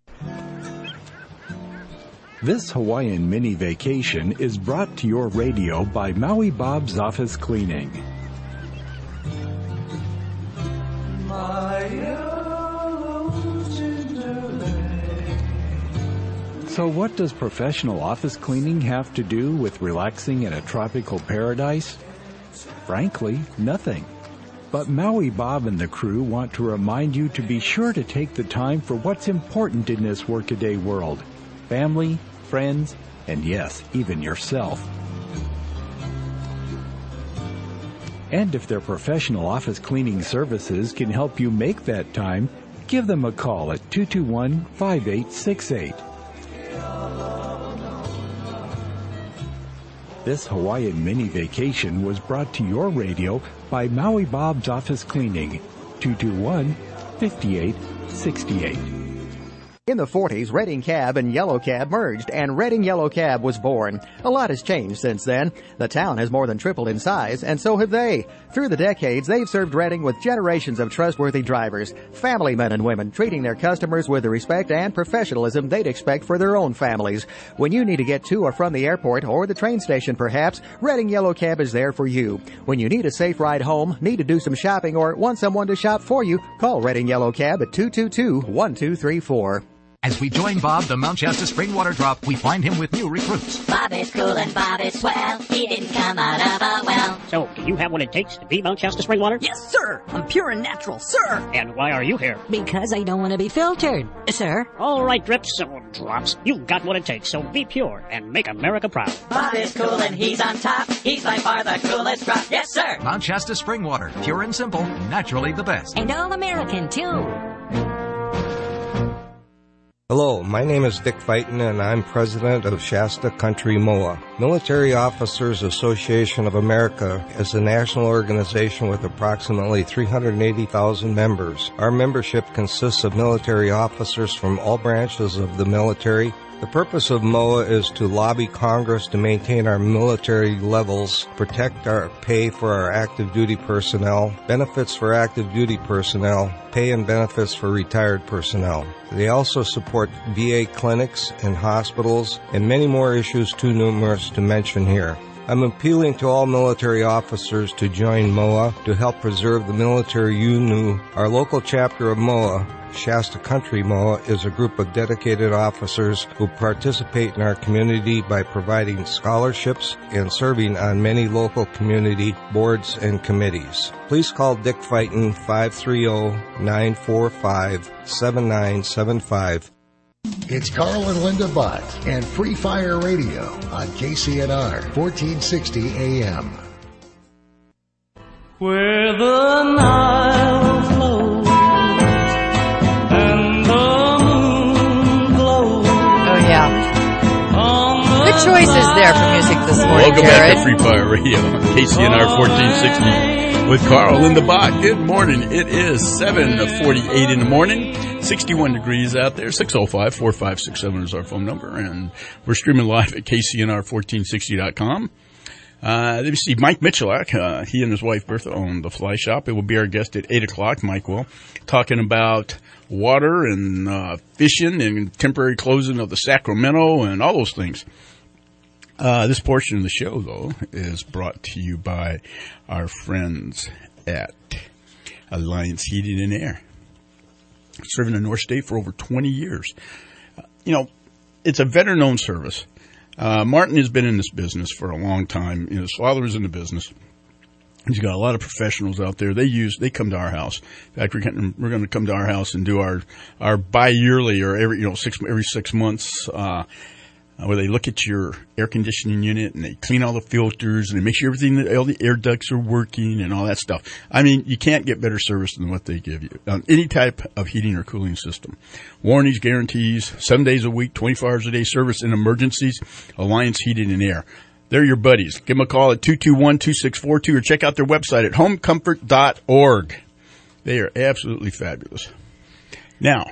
This Hawaiian mini vacation is brought to your radio by Maui Bob's Office Cleaning. So what does professional office cleaning have to do with relaxing in a tropical paradise? Frankly, nothing. But Maui Bob and the crew want to remind you to be sure to take the time for what's important in this workaday world. Family, friends, and yes, even yourself. And if their professional office cleaning services can help you make that time, give them a call at 221-5868. This Hawaiian mini vacation was brought to your radio by Maui Bob's Office Cleaning, 221-5868. In the 40s, Redding Cab and Yellow Cab merged, and Redding Yellow Cab was born. A lot has changed since then. The town has more than tripled in size, and so have they. Through the decades, they've served Redding with generations of trustworthy drivers, family men and women, treating their customers with the respect and professionalism they'd expect for their own families. When you need to get to or from the airport or the train station, perhaps, Redding Yellow Cab is there for you. When you need a safe ride home, need to do some shopping, or want someone to shop for you, call Redding Yellow Cab at 222-1234. As we join Bob, the Mount Shasta Spring Water Drop, we find him with new recruits. Bob is cool and Bob is swell. He didn't come out of a well. So, do you have what it takes to be Mount Shasta Spring Water? Yes, sir. I'm pure and natural, sir. And why are you here? Because I don't want to be filtered, sir. All right, Drips, or Drops. You've got what it takes, so be pure and make America proud. Bob is cool and he's on top. He's by far the coolest drop. Yes, sir. Mount Shasta Spring Water. Pure and simple. Naturally the best. And all American, too. Hello, my name is Dick Fighton, and I'm president of Shasta Country MOA. Military Officers Association of America is a national organization with approximately 380,000 members. Our membership consists of military officers from all branches of the military. The purpose of MOA is to lobby Congress to maintain our military levels, protect our pay for our active duty personnel, benefits for active duty personnel, pay and benefits for retired personnel. They also support VA clinics and hospitals and many more issues too numerous to mention here. I'm appealing to all military officers to join MOA to help preserve the military you knew. Our local chapter of MOA, Shasta Country MOA, is a group of dedicated officers who participate in our community by providing scholarships and serving on many local community boards and committees. Please call Dick Fighton 530-945-7975. It's Carl and Linda Bott and Free Fire Radio on KCNR 1460 AM. Where the Nile flows and the moon glows. Oh, yeah. Good choices there for music this morning, Welcome Jared. back to Free Fire Radio on KCNR 1460 with Carl and Linda Bott. Good morning. It is 7:48 in the morning. 61 degrees out there. 605-4567 is our phone number. And we're streaming live at KCNR1460.com. Let me see, Mike Michalak, he and his wife Bertha own the Fly Shop. It will be our guest at 8 o'clock, Mike will, talking about water and fishing and temporary closing of the Sacramento and all those things. This portion of the show, though, is brought to you by our friends at Alliance Heating and Air, serving the North State for over 20 years. It's a veteran-owned service. Martin has been in this business for a long time. His father was in the business. He's got a lot of professionals out there. They come to our house. In fact, we're going to come to our house and do our bi-yearly or every 6 months, where they look at your air conditioning unit and they clean all the filters and they make sure all the air ducts are working and all that stuff. I mean, you can't get better service than what they give you on any type of heating or cooling system. Warranties, guarantees, 7 days a week, 24 hours a day service in emergencies. Alliance Heating and Air. They're your buddies. Give them a call at 221-2642 or check out their website at homecomfort.org. They are absolutely fabulous. Now,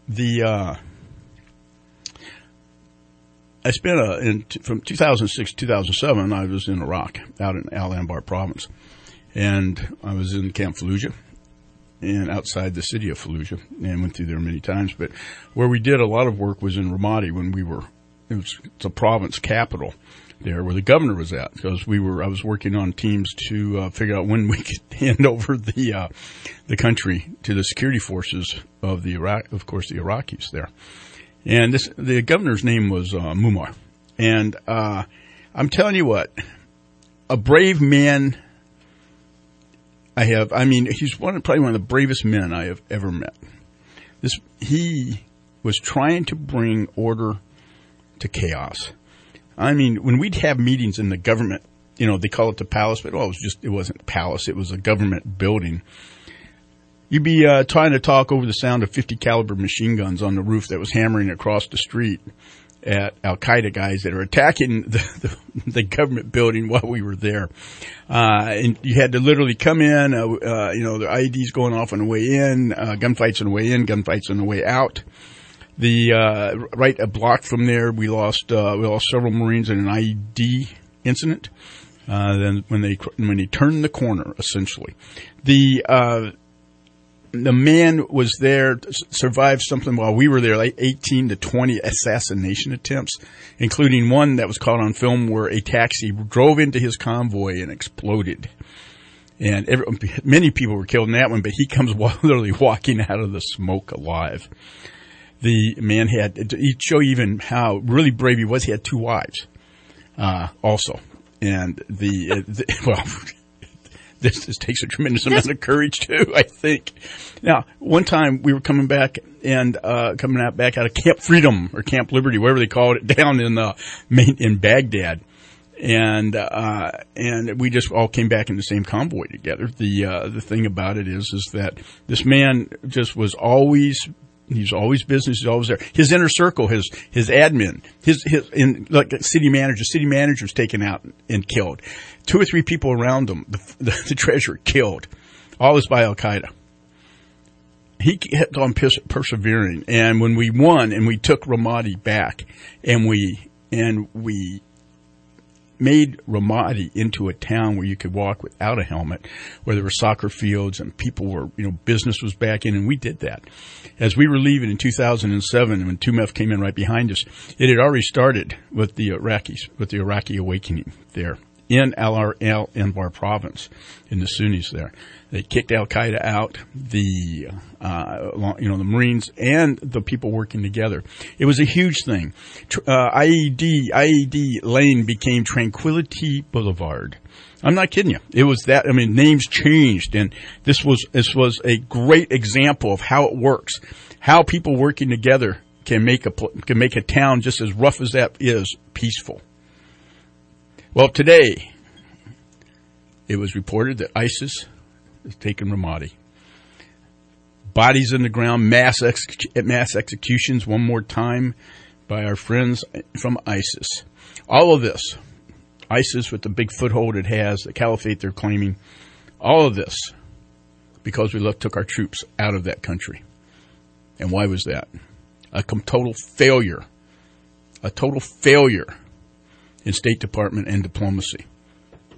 I spent from 2006 to 2007, I was in Iraq, out in Al-Anbar province. And I was in Camp Fallujah and outside the city of Fallujah and went through there many times. But where we did a lot of work was in Ramadi when it's a province capital there where the governor was at, because I was working on teams to figure out when we could hand over the country to the security forces of the Iraqis there. And the governor's name was Muammar. And I'm telling you what, a brave man he's probably one of the bravest men I have ever met. He was trying to bring order to chaos. I mean, when we'd have meetings in the government, they call it the palace, but it wasn't a palace, it was a government building. You'd be trying to talk over the sound of 50 caliber machine guns on the roof that was hammering across the street at Al-Qaeda guys that are attacking the government building while we were there. And you had to literally come in, the IEDs going off on the way in, gunfights on the way in, gunfights on the way out. Right a block from there, we lost several Marines in an IED incident. Then when they turned the corner, essentially, the man was there, survived something while we were there, like 18 to 20 assassination attempts, including one that was caught on film where a taxi drove into his convoy and exploded. And many people were killed in that one, but he comes literally walking out of the smoke alive. The man he'd show even how really brave he was. He had 2 wives, also. And this takes a tremendous amount of courage too, I think. Now, one time we were coming back back out of Camp Freedom or Camp Liberty, whatever they called it, down in Baghdad. And we just all came back in the same convoy together. The thing about it is that this man just was always, he's always business, he's always there. His inner circle, his admin, like city manager's taken out and killed. 2 or 3 people around him, the treasurer killed. All this by Al-Qaeda. He kept on persevering, and when we won and we took Ramadi back, and we made Ramadi into a town where you could walk without a helmet, where there were soccer fields and people were, business was back in, and we did that. As we were leaving in 2007, when TUMEF came in right behind us, it had already started with the Iraqis, with the Iraqi awakening there in Al-Anbar province, in the Sunnis there. They kicked Al-Qaeda out, the Marines and the people working together. It was a huge thing. IED Lane became Tranquility Boulevard. I'm not kidding you. It was that. I mean, names changed, and this was a great example of how it works, how people working together can make a town just as rough as that is peaceful. Well, today it was reported that ISIS has taken Ramadi. Bodies in the ground, mass executions one more time by our friends from ISIS. All of this, ISIS with the big foothold it has, the caliphate they're claiming, all of this because we took our troops out of that country. And why was that? A total failure in State Department and diplomacy.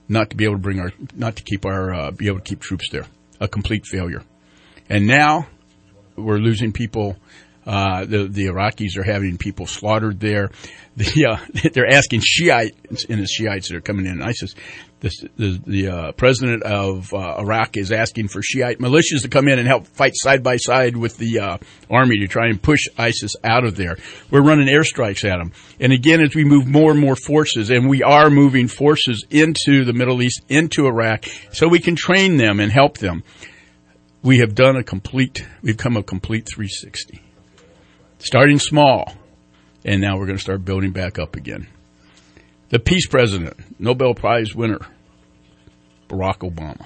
not to be able to be able to keep troops there. A complete failure. And now we're losing people. The Iraqis are having people slaughtered there. They're asking Shiites, and the Shiites that are coming in. ISIS. The president of Iraq is asking for Shiite militias to come in and help fight side by side with the army to try and push ISIS out of there. We're running airstrikes at them. And again, as we move more and more forces, and we are moving forces into the Middle East, into Iraq, so we can train them and help them, we've come a complete 360. Starting small, and now we're going to start building back up again. The peace president, Nobel Prize winner, Barack Obama,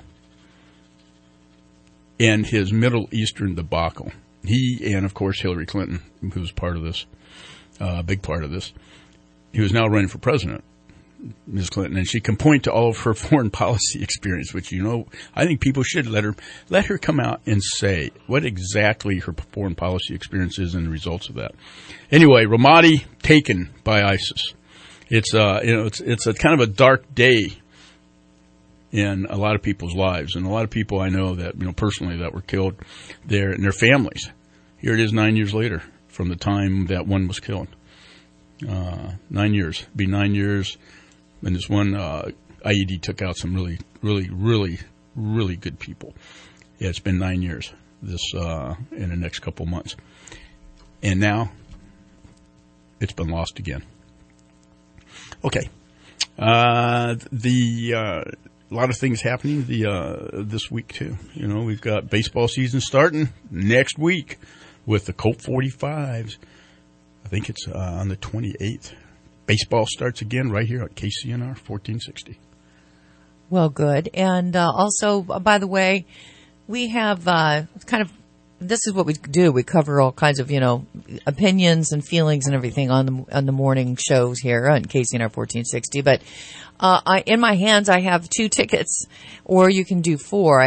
and his Middle Eastern debacle. He and, of course, Hillary Clinton, who was part of this, a big part of this. He was now running for president, Ms. Clinton, and she can point to all of her foreign policy experience, which, I think people should let her come out and say what exactly her foreign policy experience is and the results of that. Anyway, Ramadi taken by ISIS. It's a kind of a dark day in a lot of people's lives, and a lot of people I know that, personally, that were killed there and their families. Here it is 9 years later from the time that one was killed. 9 years. It'd be 9 years. And this one IED took out some really, really, really, really good people. Yeah, it's been 9 years in the next couple months. And now it's been lost again. Okay. A lot of things happening this week, too. We've got baseball season starting next week with the Colt 45s. I think it's on the 28th. Baseball starts again right here on KCNR 1460. Well, good. And also, by the way, we have this is what we do. We cover all kinds of, opinions and feelings and everything on the morning shows here on KCNR 1460. But in my hands, I have 2 tickets, or you can do 4.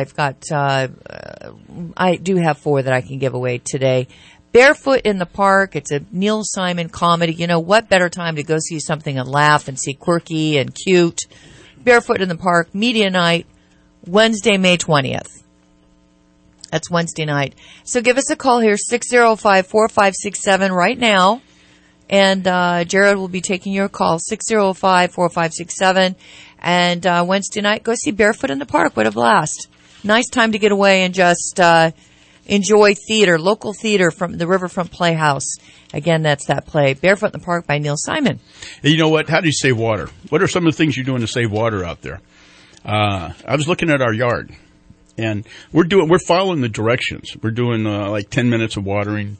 I do have 4 that I can give away today. Barefoot in the Park. It's a Neil Simon comedy. What better time to go see something and laugh and see quirky and cute? Barefoot in the Park, Media Night, Wednesday, May 20th. That's Wednesday night. So give us a call here, 605-4567 right now. And Jared will be taking your call, 605-4567. And Wednesday night, go see Barefoot in the Park. What a blast. Nice time to get away and just enjoy theater, local theater from the Riverfront Playhouse. Again, that's that play, Barefoot in the Park by Neil Simon. Hey, you know what? How do you save water? What are some of the things you're doing to save water out there? I was looking at our yard. And we're following the directions. We're doing like 10 minutes of watering,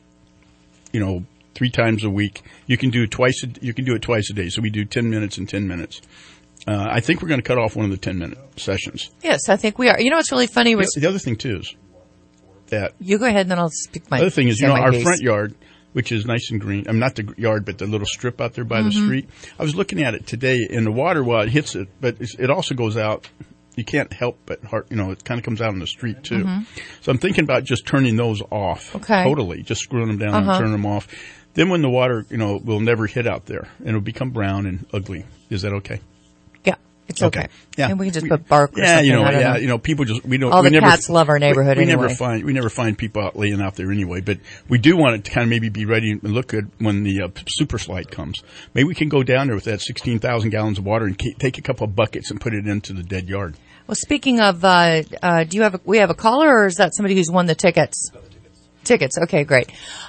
3 times a week. You can do it twice a day. So we do 10 minutes and 10 minutes. I think we're going to cut off one of the 10-minute sessions. Yes, I think we are. What's really funny? The other thing too is that you go ahead and then I'll speak my. The other thing is, our front yard, which is nice and green. I'm not the yard, but the little strip out there by the street. I was looking at it today, and the water, while it hits it, but it also goes out. You can't help but it kind of comes out on the street too. So I'm thinking about just turning those off. Okay. Totally. Just screwing them down and turning them off. Then when the water, will never hit out there and it'll become brown and ugly. Is that okay? Yeah. It's okay. Yeah. And we can just put bark or something. People just, we don't. All the cats love our neighborhood anyway. We never find people laying out there anyway, but we do want it to kind of maybe be ready and look good when the super slide comes. Maybe we can go down there with that 16,000 gallons of water and take a couple of buckets and put it into the dead yard. Well, speaking of, we have a caller, or is that somebody who's won the tickets? Tickets. Okay, great.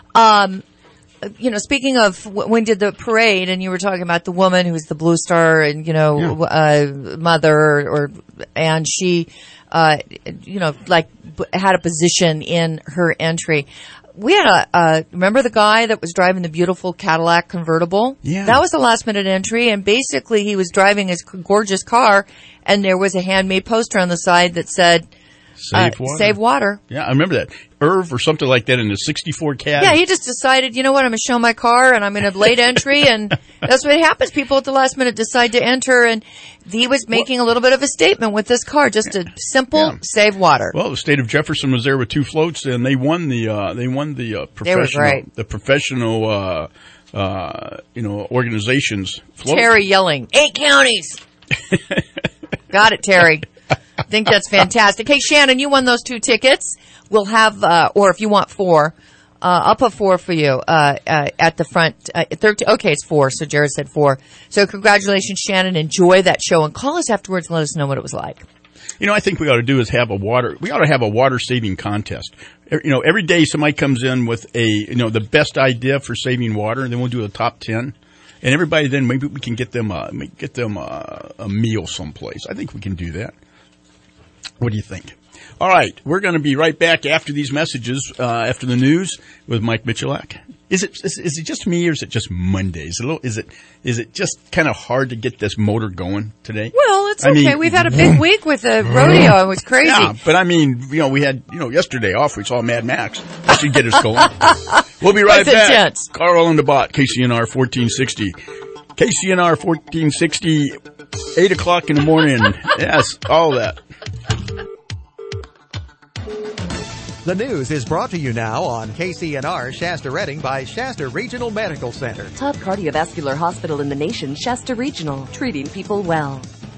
Speaking of when did the parade, and you were talking about the woman who was the Blue Star and, mother, and she, had a position in her entry. We had remember the guy that was driving the beautiful Cadillac convertible? Yeah. That was a last minute entry, and basically he was driving his gorgeous car, and there was a handmade poster on the side that said, Save water. Yeah, I remember that. Irv or something like that in the 64 Cad. Yeah, he just decided, I'm going to show my car and I'm going to late entry, and that's what happens. People at the last minute decide to enter, and he was making a little bit of a statement with this car, just a simple save water. Well, the state of Jefferson was there with 2 floats, and they won the professional organizations float. Terry yelling, 8 counties. Got it, Terry. I think that's fantastic. Hey, Shannon, you won those 2 tickets. We'll have, or if you want 4, I'll put 4 for you, at the front. 13, okay, it's 4. So Jared said 4. So congratulations, Shannon. Enjoy that show and call us afterwards and let us know what it was like. You know, I think we ought to do is we ought to have a water saving contest. You know, every day somebody comes in with the best idea for saving water, and then we'll do a top 10. And everybody then maybe we can get them a meal someplace. I think we can do that. What do you think? All right, we're going to be right back after these messages, after the news with Mike Michalak. Is it just me, or is it just Mondays? Is it just kind of hard to get this motor going today? Well, it's okay. I mean, we've had a big week with the rodeo. It was crazy. Yeah, but I mean, we had yesterday off. We saw Mad Max. That should get us going. We'll be right back. Intense. Carl and the Bot, KCNR 1460. KCNR 1460, 8 o'clock in the morning. Yes, all that. The news is brought to you now on KCNR Shasta Redding by Shasta Regional Medical Center. Top cardiovascular hospital in the nation, Shasta Regional, treating people well.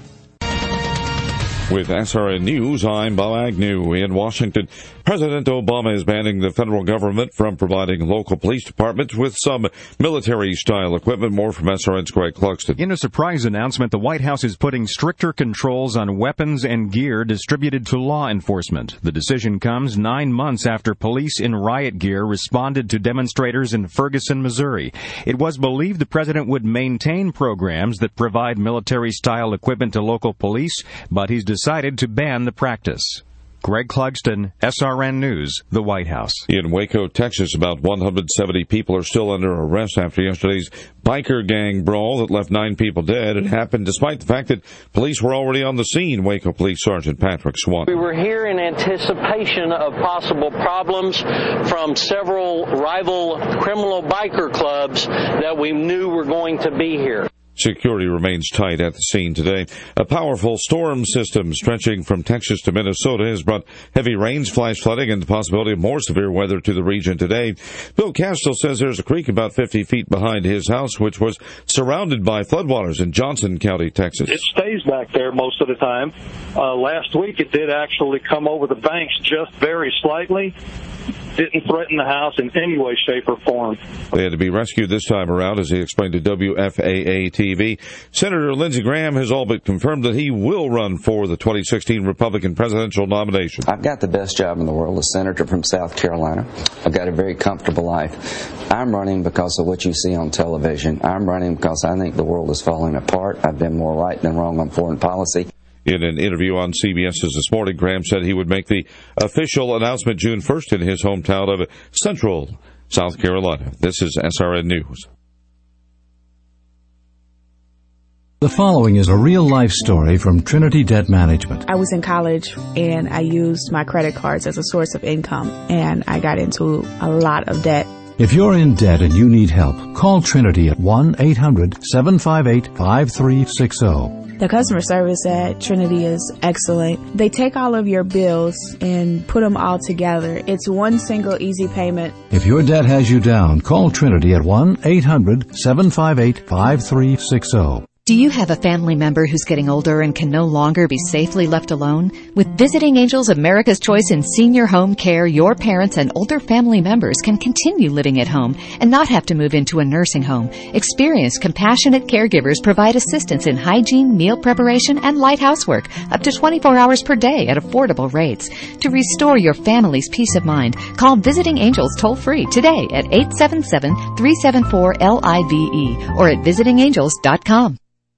With SRN News, I'm Bob Agnew in Washington. President Obama is banning the federal government from providing local police departments with some military-style equipment. More from SRN's Greg Clugston. In a surprise announcement, the White House is putting stricter controls on weapons and gear distributed to law enforcement. The decision comes 9 months after police in riot gear responded to demonstrators in Ferguson, Missouri. It was believed the president would maintain programs that provide military-style equipment to local police, but he's decided to ban the practice. Greg Clugston, SRN News, the White House. In Waco, Texas, about 170 people are still under arrest after yesterday's biker gang brawl that left 9 people dead. It happened despite the fact that police were already on the scene. Waco Police Sergeant Patrick Swan. We were here in anticipation of possible problems from several rival criminal biker clubs that we knew were going to be here. Security remains tight at the scene today. A powerful storm system stretching from Texas to Minnesota has brought heavy rains, flash flooding, and the possibility of more severe weather to the region today. Bill Castile says there's a creek about 50 feet behind his house, which was surrounded by floodwaters in Johnson County, Texas. It stays back there most of the time. Last week it did actually come over the banks just very slightly. Didn't threaten the house in any way, shape, or form. They had to be rescued this time around, as he explained to WFAA-TV. Senator Lindsey Graham has all but confirmed that he will run for the 2016 Republican presidential nomination. I've got the best job in the world, a senator from South Carolina. I've got a very comfortable life. I'm running because of what you see on television. I'm running because I think the world is falling apart. I've been more right than wrong on foreign policy. In an interview on CBS's This Morning, Graham said he would make the official announcement June 1st in his hometown of Central South Carolina. This is SRN News. The following is a real-life story from Trinity Debt Management. I was in college, and I used my credit cards as a source of income, and I got into a lot of debt. If you're in debt and you need help, call Trinity at 1-800-758-5360. The customer service at Trinity is excellent. They take all of your bills and put them all together. It's one single easy payment. If your debt has you down, call Trinity at 1-800-758-5360. Do you have a family member who's getting older and can no longer be safely left alone? With Visiting Angels America's Choice in Senior Home Care, your parents and older family members can continue living at home and not have to move into a nursing home. Experienced, compassionate caregivers provide assistance in hygiene, meal preparation, and light housework up to 24 hours per day at affordable rates. To restore your family's peace of mind, call Visiting Angels toll-free today at 877-374-LIVE or at visitingangels.com.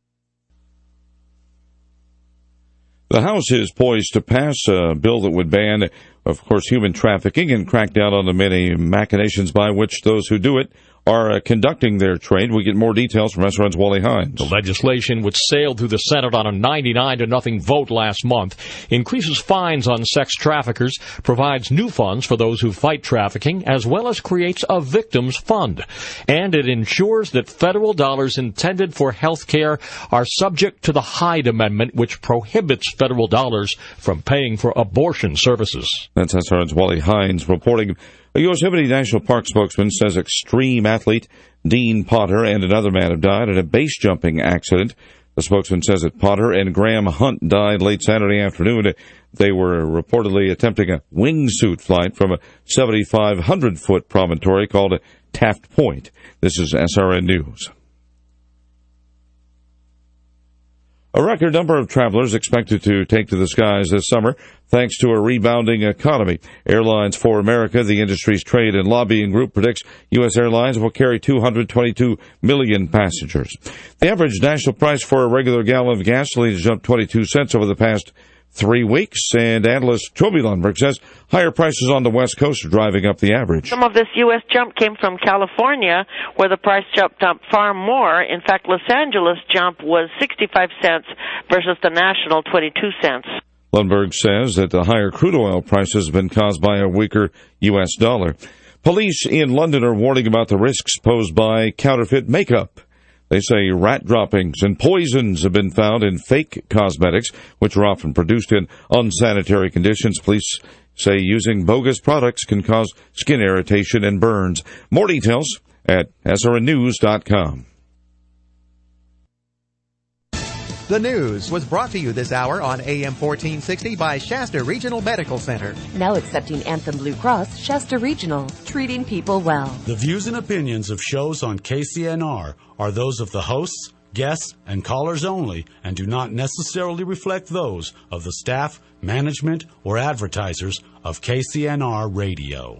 The House is poised to pass a bill that would ban, of course, human trafficking and crack down on the many machinations by which those who do it are conducting their trade. We get more details from SRN's Wally Hines. The legislation, which sailed through the Senate on a 99-0 vote last month, increases fines on sex traffickers, provides new funds for those who fight trafficking, as well as creates a victims fund. And it ensures that federal dollars intended for health care are subject to the Hyde Amendment, which prohibits federal dollars from paying for abortion services. That's SRN's Wally Hines reporting. A Yosemite National Park spokesman says extreme athlete Dean Potter and another man have died in a base jumping accident. The spokesman says that Potter and Graham Hunt died late Saturday afternoon. They were reportedly attempting a wingsuit flight from a 7,500-foot promontory called Taft Point. This is SRN News. A record number of travelers expected to take to the skies this summer thanks to a rebounding economy. Airlines for America, the industry's trade and lobbying group, predicts U.S. airlines will carry 222 million passengers. The average national price for a regular gallon of gasoline has jumped 22 cents over the past 3 weeks, and analyst Toby Lundberg says higher prices on the West Coast are driving up the average. Some of this U.S. jump came from California, where the price jumped up far more. In fact, Los Angeles jump was 65 cents versus the national 22 cents. Lundberg says that the higher crude oil prices have been caused by a weaker U.S. dollar. Police in London are warning about the risks posed by counterfeit makeup. They say rat droppings and poisons have been found in fake cosmetics, which are often produced in unsanitary conditions. Police say using bogus products can cause skin irritation and burns. More details at srnnews.com. The news was brought to you this hour on AM 1460 by Shasta Regional Medical Center. Now accepting Anthem Blue Cross, Shasta Regional, treating people well. The views and opinions of shows on KCNR are those of the hosts, guests, and callers only and do not necessarily reflect those of the staff, management, or advertisers of KCNR Radio.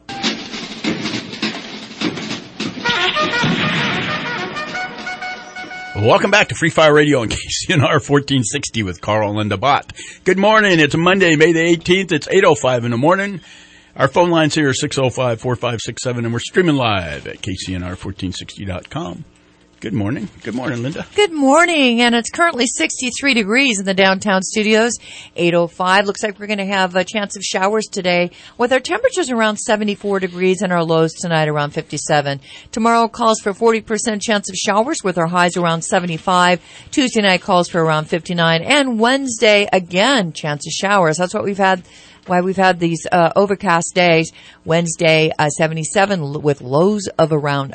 Welcome back to Free Fire Radio on KCNR 1460 with Carl and Linda Bott. Good morning. It's Monday, May the 18th. It's 8:05 in the morning. Our phone lines here are 605-4567, and we're streaming live at KCNR1460.com. Good morning. Good morning, Linda. Good morning, and it's currently 63 degrees in the downtown studios. 8:05. Looks like we're going to have a chance of showers today, with our temperatures around 74 degrees and our lows tonight around 57. Tomorrow calls for 40% chance of showers, with our highs around 75. Tuesday night calls for around 59, and Wednesday again chance of showers. That's what we've had. Why we've had these overcast days. Wednesday 77 with lows of around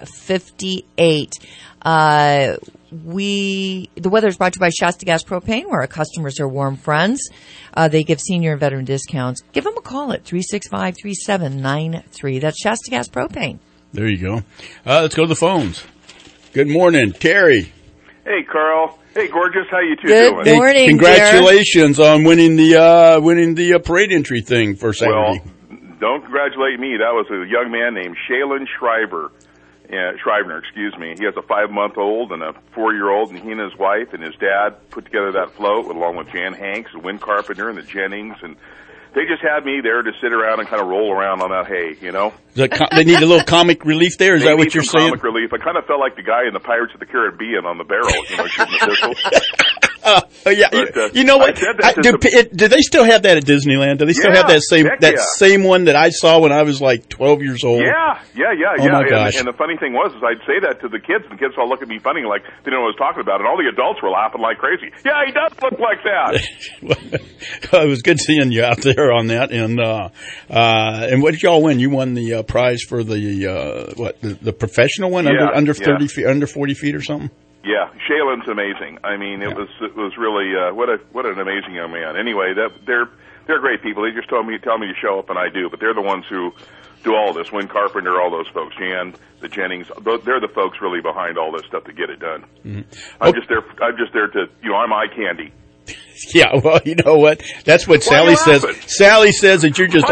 58. The weather is brought to you by Shasta Gas Propane, where our customers are warm friends. They give senior and veteran discounts. Give them a call at 365-3793. That's Shasta Gas Propane. There you go. Let's go to the phones. Good morning, Terry. Hey, Carl. Hey, gorgeous. How you two doing? Good morning, hey, congratulations on winning the parade entry thing for Saturday. Well, don't congratulate me. That was a young man named Shailen Schreiber. Schreibner, excuse me. He has a 5-month-old and a 4-year-old, and he and his wife and his dad put together that float along with Jan Hanks, the Wind Carpenter, and the Jennings, and they just had me there to sit around and kind of roll around on that hay, you know. They need a little comic relief there? Is that what you're saying? Comic relief. I kind of felt like the guy in the Pirates of the Caribbean on the barrel, you know, shooting the pistols. Yeah, but, you know what? Do they still have that at Disneyland? Do they still have that same one that I saw when I was like 12 years old? Yeah. Oh my gosh. And the funny thing was, is I'd say that to the kids, and the kids all look at me funny, like they didn't know what I was talking about, and all the adults were laughing like crazy. Yeah, he does look like that. Well, it was good seeing you out there on that, and what did y'all win? You won the prize for the professional one, under 30 feet, under 40 feet or something. Yeah, Shailen's amazing. I mean, it was really what an amazing young man. Anyway, they're great people. They just tell me to show up, and I do. But they're the ones who do all this. Wind Carpenter, all those folks, Jan, the Jennings. They're the folks really behind all this stuff to get it done. Mm-hmm. I'm just there to, I'm eye candy. Yeah, well, you know what? That's what Sally says. Sally says that you're just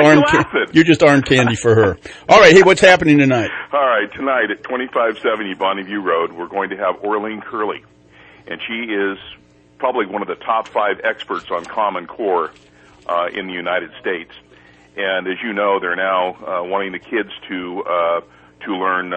arm candy for her. All right, hey, what's happening tonight? All right, tonight at 2570 Bonneview Road, we're going to have Orlean Curley, and she is probably one of the top 5 experts on Common Core in the United States. And as you know, they're now wanting the kids to learn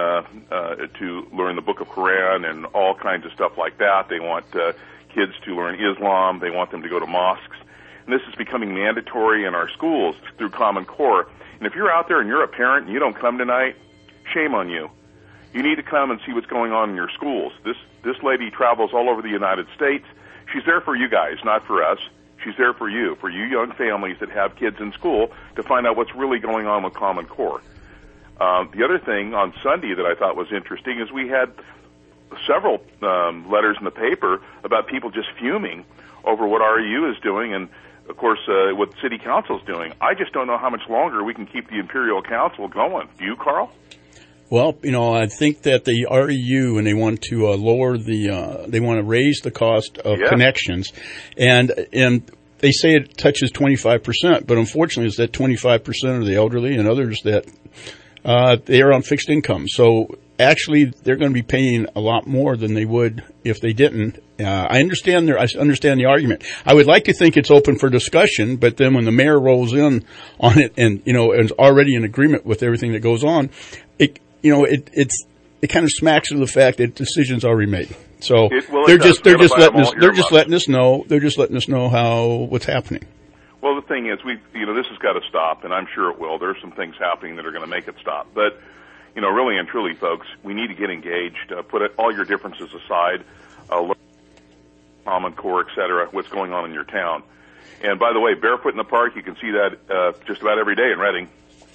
the Book of Quran and all kinds of stuff like that. They want kids to learn Islam. They want them to go to mosques. And this is becoming mandatory in our schools through Common Core. And if you're out there and you're a parent and you don't come tonight, shame on you. You need to come and see what's going on in your schools. This lady travels all over the United States. She's there for you guys, not for us. She's there for you young families that have kids in school, to find out what's really going on with Common Core. The other thing on Sunday that I thought was interesting is we had several letters in the paper about people just fuming over what REU is doing and, of course, what City Council is doing. I just don't know how much longer we can keep the Imperial Council going. Do you, Carl? Well, I think that the REU, and they want to lower they want to raise the cost of connections, and they say it touches 25%, but unfortunately, it's that 25% of the elderly and others that they are on fixed income. So actually, they're going to be paying a lot more than they would if they didn't. I understand the argument. I would like to think it's open for discussion, but then when the mayor rolls in on it and is already in agreement with everything that goes on, it kind of smacks of the fact that decisions already made. So they're just letting us know what's happening. Well, the thing is, this has got to stop, and I'm sure it will. There's some things happening that are going to make it stop. But, really and truly, folks, we need to get engaged. Put all your differences aside. Look at Common Core, et cetera, what's going on in your town. And by the way, Barefoot in the Park, you can see that just about every day in Reading.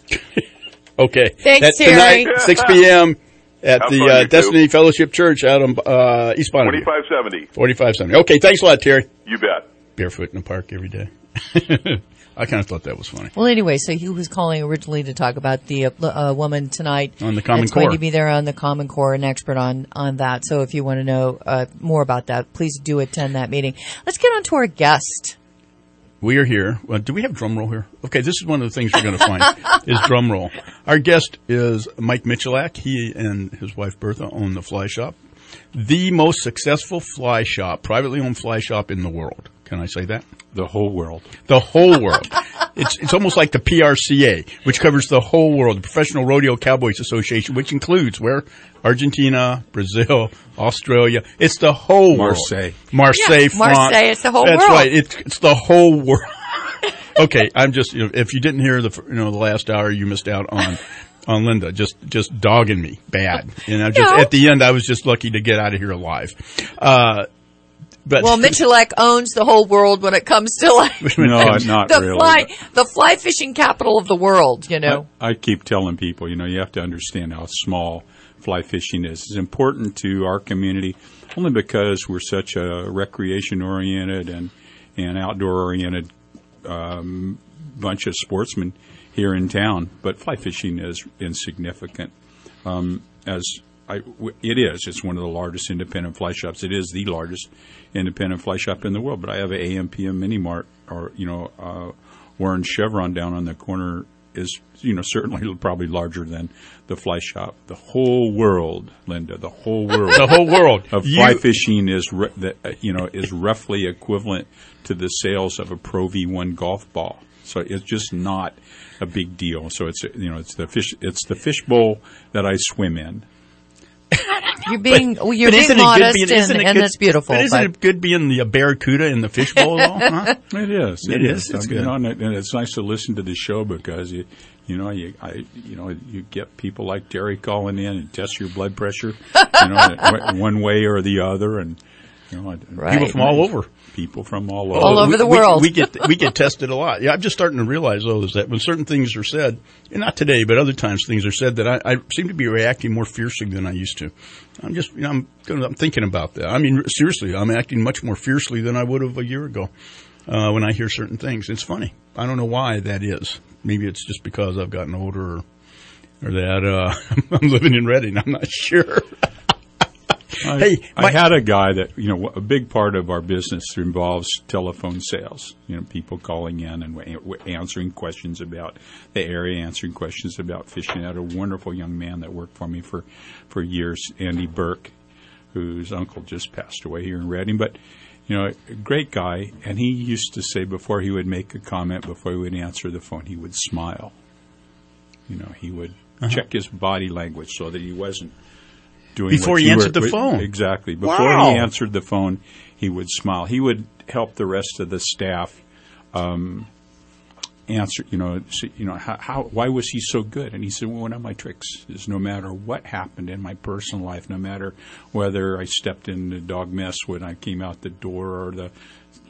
Okay. Thanks, Terry. Tonight, 6 p.m. at the Destiny Fellowship Church out on East Bonneville. 4570. Okay, thanks a lot, Terry. You bet. Barefoot in the Park every day. I kind of thought that was funny. Well, anyway, so he was calling originally to talk about the woman tonight on the Common Core. Going to be there on the Common Core, an expert on that. So if you want to know more about that, please do attend that meeting. Let's get on to our guest. We are here. Do we have drum roll here? Okay, this is one of the things we're going to find is drum roll. Our guest is Mike Michalak. He and his wife Bertha own the Fly Shop, the most successful fly shop, privately owned fly shop in the world. Can I say that? The whole world. The whole world. It's almost like the PRCA, which covers the whole world, the Professional Rodeo Cowboys Association, which includes where? Argentina, Brazil, Australia. It's the whole world. Marseille, France. Marseille, it's the whole world. That's right. It's the whole world. Okay, I'm just, if you didn't hear the last hour, you missed out on Linda just dogging me bad. At the end, I was just lucky to get out of here alive. But Michalak owns the whole world when it comes to no, not really. The fly fishing capital of the world, I keep telling people, you have to understand how small fly fishing is. It's important to our community only because we're such a recreation-oriented and outdoor-oriented bunch of sportsmen here in town. But fly fishing is insignificant. It's one of the largest independent fly shops. It is the largest independent fly shop in the world. But I have an AM/PM Mini Mart, or Warren Chevron down on the corner is certainly probably larger than the fly shop. The whole world, Linda, the whole world of fly fishing is roughly equivalent to the sales of a Pro V1 golf ball. So it's just not a big deal. So it's the fish bowl that I swim in. You're being modest, and that's beautiful. But isn't it good being the barracuda in the fishbowl, though? Huh? It is. It is. It's good. And it's nice to listen to the show because you get people like Terry calling in and test your blood pressure, one way or the other, and people from all over. People from all over the world. We get tested a lot. Yeah, I'm just starting to realize though is that when certain things are said, and not today, but other times things are said that I seem to be reacting more fiercely than I used to. I'm just I'm thinking about that. I mean, seriously, I'm acting much more fiercely than I would have a year ago when I hear certain things. It's funny. I don't know why that is. Maybe it's just because I've gotten older, or that I'm living in Reading. I'm not sure. I had a guy that, a big part of our business involves telephone sales. People calling in and answering questions about the area, answering questions about fishing. I had a wonderful young man that worked for me for years, Andy Burke, whose uncle just passed away here in Reading. But, a great guy. And he used to say before he would make a comment, before he would answer the phone, he would smile. He would check his body language so that he wasn't doing before he answered the phone. Exactly. Before he answered the phone, he would smile. He would help the rest of the staff answer, why was he so good? And he said, well, one of my tricks is no matter what happened in my personal life, no matter whether I stepped in the dog mess when I came out the door or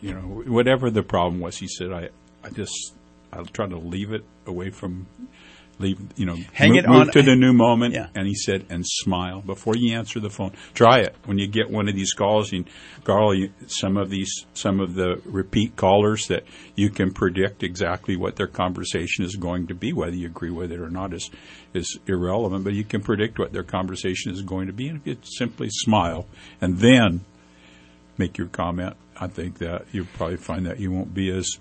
whatever the problem was, he said, I try to leave it away from Leave, move to the new moment. Yeah. And he said, and smile before you answer the phone. Try it when you get one of these calls. Carl, some of the repeat callers that you can predict exactly what their conversation is going to be. Whether you agree with it or not is irrelevant, but you can predict what their conversation is going to be. And if you simply smile and then make your comment, I think that you'll probably find that you won't be as...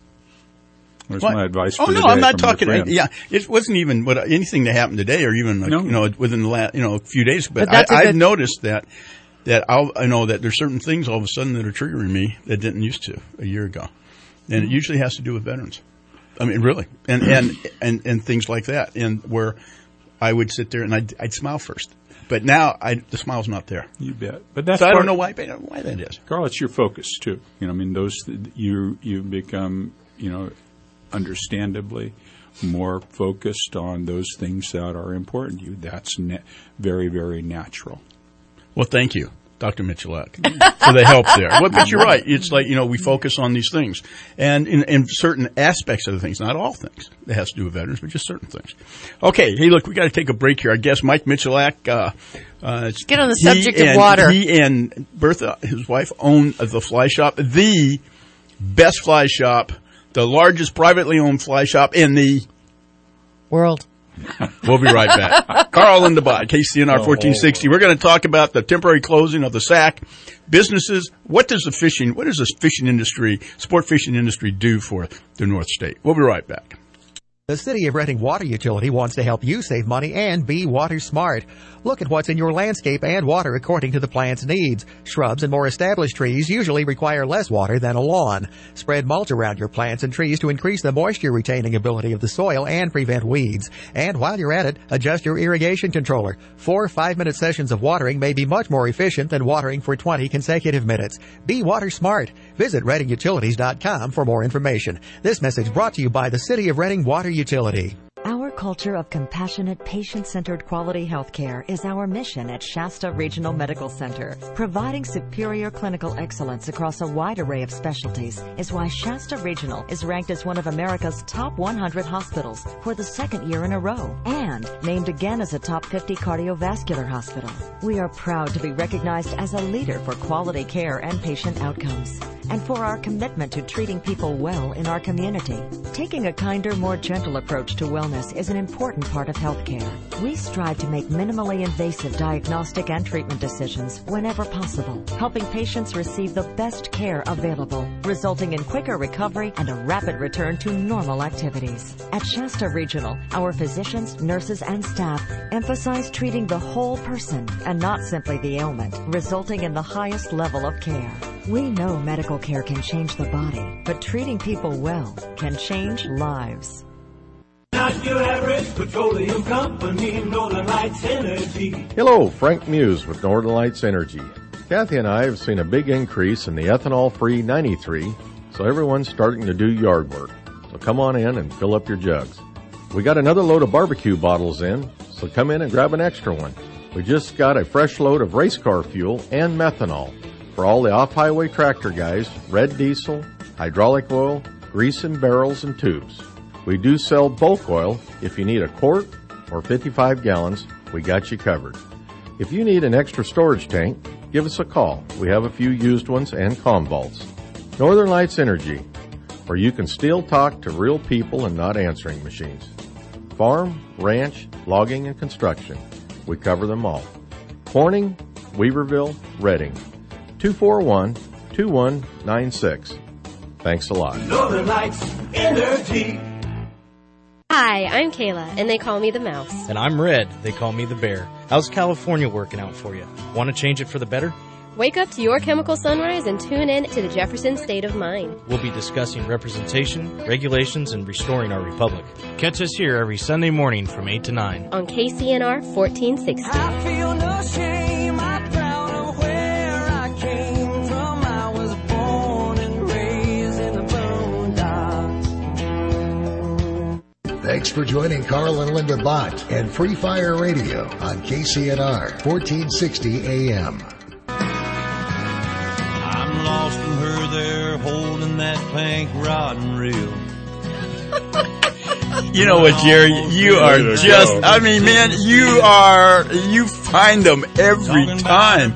Where's my advice for today? I'm not talking. Yeah, it wasn't even anything that happened today, or even within the last a few days. But I've noticed that I know that there's certain things all of a sudden that are triggering me that didn't used to a year ago, and it usually has to do with veterans. I mean, really, and things like that, and where I would sit there and I'd smile first. But now the smile's not there. You bet. But that's I don't know why that is. Carl, it's your focus too. Those you've become understandably more focused on those things that are important to you. That's very, very natural. Well, thank you, Dr. Michalak, for the help there. Well, but you're right. It's like, we focus on these things. And in certain aspects of the things, not all things that has to do with veterans, but just certain things. Okay. Hey, look, we got to take a break here. Our guest, Mike Michalak, get on the subject of water. He and Bertha, his wife, own the fly shop, the best fly shop, the largest privately owned fly shop in the world. We'll be right back. Carl Lindenbach, KCNR 1460. We're going to talk about the temporary closing of the SAC businesses. What does the fishing industry, sport fishing industry, do for the North State? We'll be right back. The City of Reading Water Utility wants to help you save money and be water smart. Look at what's in your landscape and water according to the plant's needs. Shrubs and more established trees usually require less water than a lawn. Spread mulch around your plants and trees to increase the moisture-retaining ability of the soil and prevent weeds. And while you're at it, adjust your irrigation controller. 4 5-minute sessions of watering may be much more efficient than watering for 20 consecutive minutes. Be water smart. Visit ReadingUtilities.com for more information. This message brought to you by the City of Reading Water Utility. Our culture of compassionate, patient-centered quality health care is our mission at Shasta Regional Medical Center. Providing superior clinical excellence across a wide array of specialties is why Shasta Regional is ranked as one of America's top 100 hospitals for the second year in a row and named again as a top 50 cardiovascular hospital. We are proud to be recognized as a leader for quality care and patient outcomes, and for our commitment to treating people well in our community. Taking a kinder, more gentle approach to wellness is an important part of healthcare. We strive to make minimally invasive diagnostic and treatment decisions whenever possible, helping patients receive the best care available, resulting in quicker recovery and a rapid return to normal activities. At Shasta Regional, our physicians, nurses, and staff emphasize treating the whole person and not simply the ailment, resulting in the highest level of care. We know medical care can change the body, but treating people well can change lives. Not your average petroleum company, Northern Lights Energy. Hello, Frank Muse with Northern Lights Energy. Kathy and I have seen a big increase in the ethanol-free 93, so everyone's starting to do yard work. So come on in and fill up your jugs. We got another load of barbecue bottles in, so come in and grab an extra one. We just got a fresh load of race car fuel and methanol for all the off-highway tractor guys, red diesel, hydraulic oil, grease in barrels and tubes. We do sell bulk oil. If you need a quart or 55 gallons, we got you covered. If you need an extra storage tank, give us a call. We have a few used ones and comm vaults. Northern Lights Energy, where you can still talk to real people and not answering machines. Farm, ranch, logging, and construction. We cover them all. Corning, Weaverville, Reading. 241-2196. Thanks a lot. Northern Lights Energy. Hi, I'm Kayla, and they call me the Mouse. And I'm Red. They call me the Bear. How's California working out for you? Want to change it for the better? Wake up to your chemical sunrise and tune in to the Jefferson State of Mind. We'll be discussing representation, regulations, and restoring our republic. Catch us here every Sunday morning from 8 to 9. On KCNR 1460. I feel no shame, I'm proud of where I came from. I was born and raised in the boondocks. Thanks for joining Carl and Linda Bott and Free Fire Radio on KCNR 1460 AM. I'm lost in her there holding that plank rod and reel. You know what, Jerry? You are just, I mean, man, you find them every time.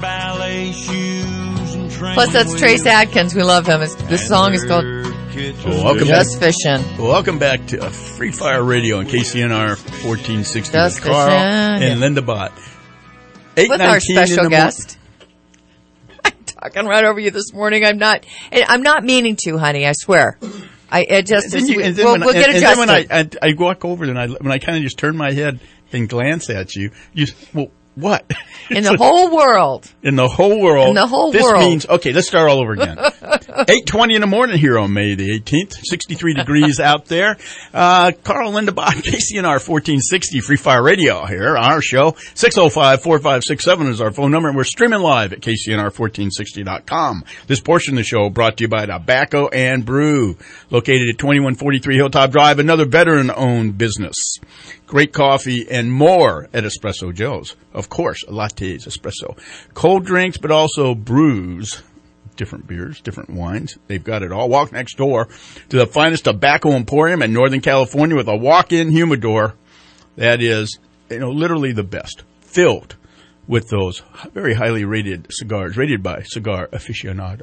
Plus, that's Trace Adkins. We love him. This song is called Just Fishing. Welcome back to Free Fire Radio on KCNR 1460 Just with Carl Fishing. and Linda Bott. With our special guest. I'm talking right over you this morning. I'm not meaning to, honey, I swear. We'll get adjusted. Then I walk over and when I kind of just turn my head and glance at you, well, what? In the whole world. In the whole world. In the whole this world. This means, okay, let's start all over again. 8:20 in the morning here on May the 18th. 63 degrees out there. Carl and Linda Bott, KCNR 1460 Free Fire Radio here on our show. 605-4567 is our phone number, and we're streaming live at KCNR1460.com. This portion of the show brought to you by Tobacco and Brew, located at 2143 Hilltop Drive, another veteran-owned business. Great coffee and more at Espresso Joe's. Of course, lattes, espresso. Cold drinks, but also brews. Different beers, different wines. They've got it all. Walk next door to the finest tobacco emporium in Northern California with a walk-in humidor that is, literally the best. Filled with those very highly rated cigars, rated by Cigar Aficionado.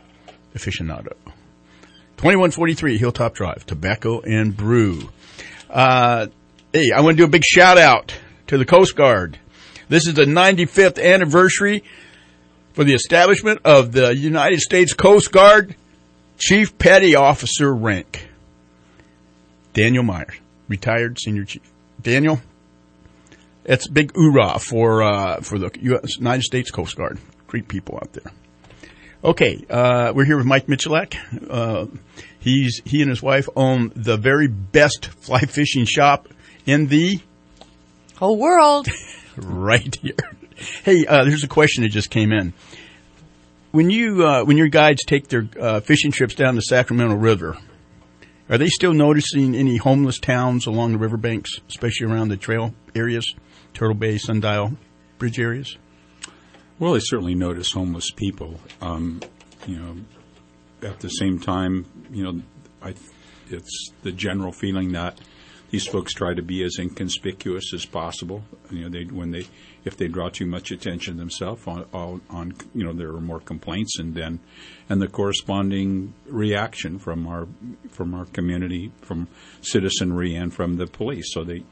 2143 Hilltop Drive, Tobacco and Brew. Hey, I want to do a big shout out to the Coast Guard. This is the 95th anniversary for the establishment of the United States Coast Guard Chief Petty Officer rank. Daniel Myers, retired senior chief. Daniel, it's a big hoorah for the United States Coast Guard. Great people out there. Okay, we're here with Mike Michalak. He and his wife own the very best fly fishing shop in the whole world. Right here. Hey, there's a question that just came in. When your guides take their fishing trips down the Sacramento River, are they still noticing any homeless towns along the riverbanks, especially around the trail areas, Turtle Bay, Sundial, Bridge areas? Well, they certainly notice homeless people. At the same time, it's the general feeling that these folks try to be as inconspicuous as possible. If they draw too much attention themselves on there are more complaints and the corresponding reaction from our community, from citizenry and from the police. So they,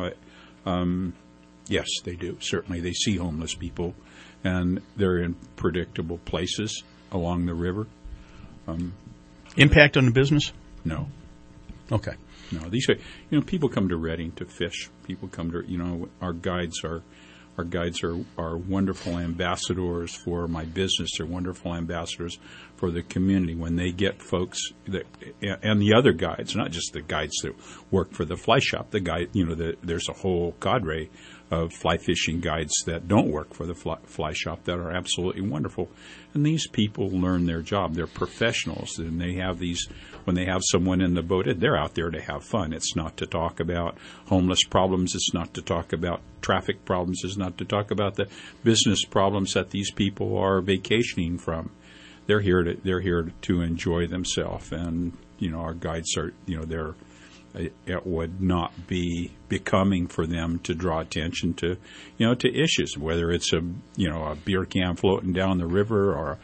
yes, they do. Certainly they see homeless people and they're in predictable places along the river. Impact on the business? No. Okay. No, these people come to Redding to fish. People come to our guides are wonderful ambassadors for my business. They're wonderful ambassadors for the community. When they get folks and the other guides, not just the guides that work for the fly shop. The guide, there's a whole cadre of fly fishing guides that don't work for the fly shop that are absolutely wonderful. And these people learn their job. They're professionals, and they have these. When they have someone in the boat, they're out there to have fun. It's not to talk about homeless problems. It's not to talk about traffic problems. It's not to talk about the business problems that these people are vacationing from. They're here to enjoy themselves, and our guides are it would not be becoming for them to draw attention to to issues, whether it's a beer can floating down the river or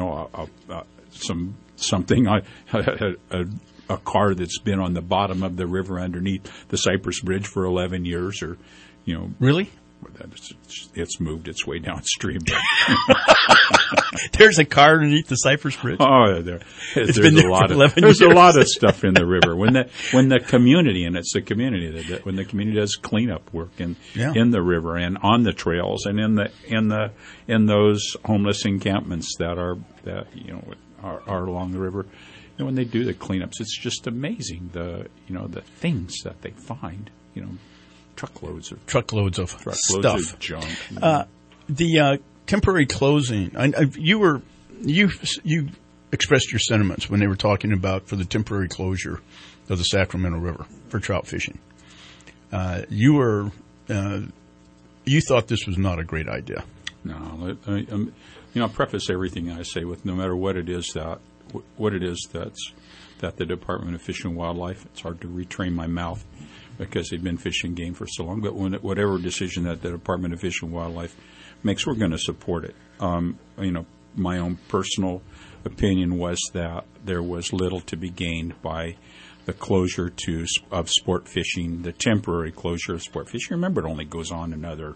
something a car that's been on the bottom of the river underneath the Cypress Bridge for 11 years, or really. It's moved its way downstream. There's a car underneath the Cypress Bridge. Oh, there's a lot of stuff in the river. When the community, and it's the community that when the community does cleanup work in the river and on the trails and in those homeless encampments that are along the river. When they do the cleanups, it's just amazing the things that they find. Truckloads of stuff, of junk. The temporary closing. You expressed your sentiments when they were talking about for the temporary closure of the Sacramento River for trout fishing. You thought this was not a great idea. No, I'll preface everything I say with no matter what it is that what it is that the Department of Fish and Wildlife, it's hard to retrain my mouth because they've been fishing game for so long, but whatever decision that the Department of Fish and Wildlife makes, we're going to support it. My own personal opinion was that there was little to be gained by the closure of sport fishing, the temporary closure of sport fishing. Remember, it only goes on another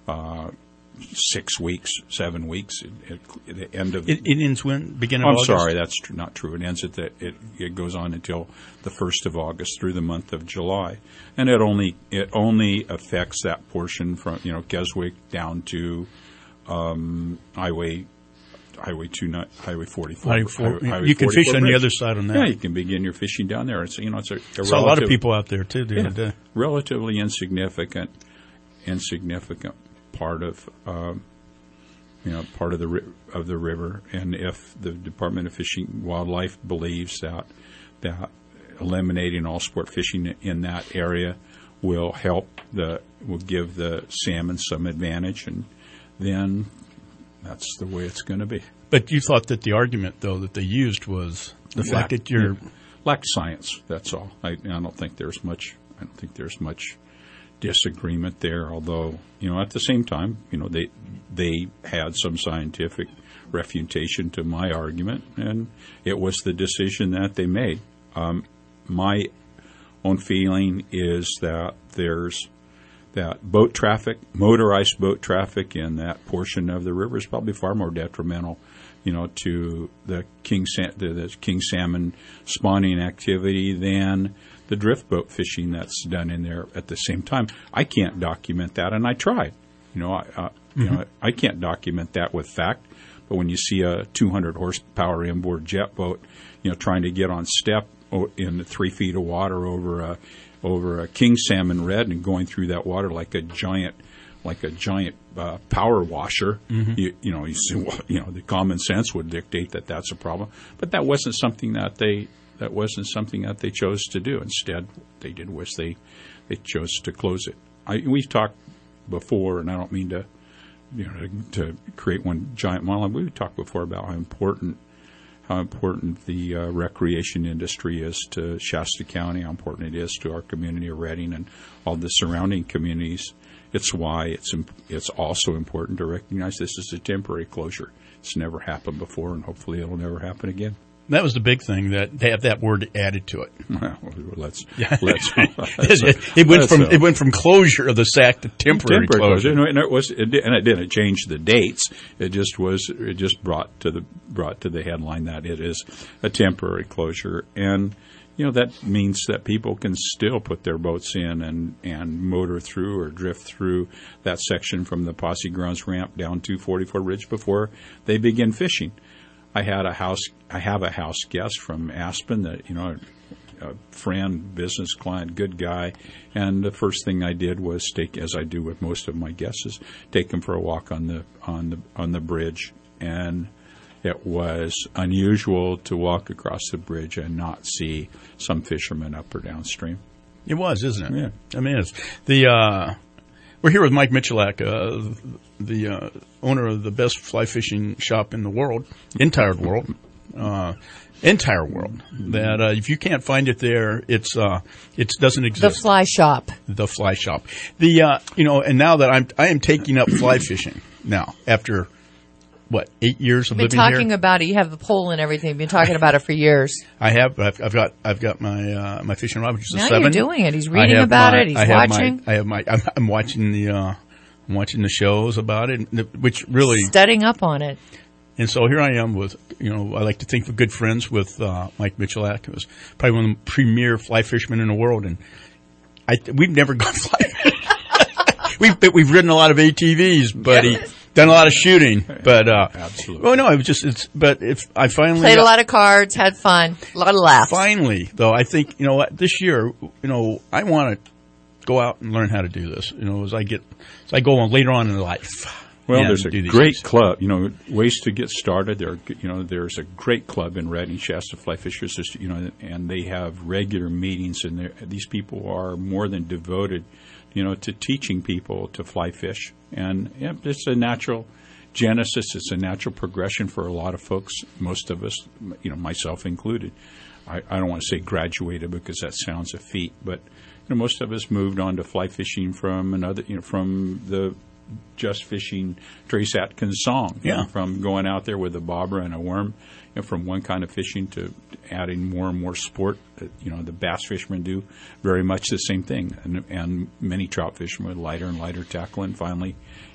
6 weeks, 7 weeks. At the end of it ends when? Beginning of August? I'm sorry, that's not true. It ends it goes on until the 1st of August through the month of July, and it only affects that portion from Keswick down to Highway 44. You can fish on the other side on that. Yeah, you can begin your fishing down there. It's a saw a lot of people out there too the other day. Relatively insignificant part of the river, and if the Department of Fishing and Wildlife believes that eliminating all sport fishing in that area will give the salmon some advantage, and then that's the way it's going to be. But you thought that the argument, though, that they used was the fact that you're lacked science. That's all. I don't think there's much disagreement there. Although at the same time, they had some scientific refutation to my argument, and it was the decision that they made. My own feeling is that that boat traffic, motorized boat traffic in that portion of the river is probably far more detrimental, to the king salmon spawning activity than the drift boat fishing that's done in there at the same time. I can't document that, and I tried. I can't document that with fact. But when you see a 200 horsepower inboard jet boat, trying to get on step in 3 feet of water over a king salmon red and going through that water like a giant power washer, the common sense would dictate that that's a problem. But that wasn't something that they chose to do. Instead, they did was they chose to close it. We've talked before, and I don't mean to create one giant monologue. We've talked before about how important the recreation industry is to Shasta County, how important it is to our community of Redding and all the surrounding communities. It's why it's also important to recognize this is a temporary closure. It's never happened before, and hopefully it'll never happen again. That was the big thing, that they have that word added to it. Well, let's it went from closure of the SAC to temporary closure. And it didn't change the dates. It just brought to the headline that it is a temporary closure, and that means that people can still put their boats in and motor through or drift through that section from the Posse Grounds ramp down to 44 Ridge before they begin fishing. I have a house guest from Aspen that, a friend, business client, good guy, and the first thing I did was as I do with most of my guests, is take him for a walk on the bridge, and it was unusual to walk across the bridge and not see some fishermen up or downstream. It was, isn't it? Yeah. I mean, we're here with Mike Michalak, the owner of the best fly fishing shop in the world, entire world. That if you can't find it there, it doesn't exist. The Fly Shop. The Fly Shop. And now that I am taking up fly fishing now after 8 years of living here. You've been talking about it. You have the pole and everything. You've been talking about it for years. I have. I've got my fishing rod, which is a 7. Now you're doing it. He's reading about it. He's watching. I'm watching the shows about it, which really studying up on it. And so here I am with, I like to think we're good friends with Mike Michalak, who was probably one of the premier fly fishermen in the world, and we've never gone fly fishing. We've ridden a lot of ATVs, but done a lot of shooting, but absolutely. Well, no, it was just. But if I finally played a lot of cards, had fun, a lot of laughs. Finally, though, I think this year, I want to go out and learn how to do this. As I go on later on in life. Well, there's a great club. Ways to get started. There's a great club in Redding, Shasta Fly Fishers. And they have regular meetings, and these people are more than devoted, to teaching people to fly fish. And it's a natural Genesis is a natural progression for a lot of folks. Most of us, myself included. I don't want to say graduated because that sounds a feat, but most of us moved on to fly fishing from from the Just Fishing Trace Atkins song. From going out there with a bobber and a worm, from one kind of fishing to adding more and more sport. The bass fishermen do very much the same thing, and many trout fishermen with lighter and lighter tackle, and finally,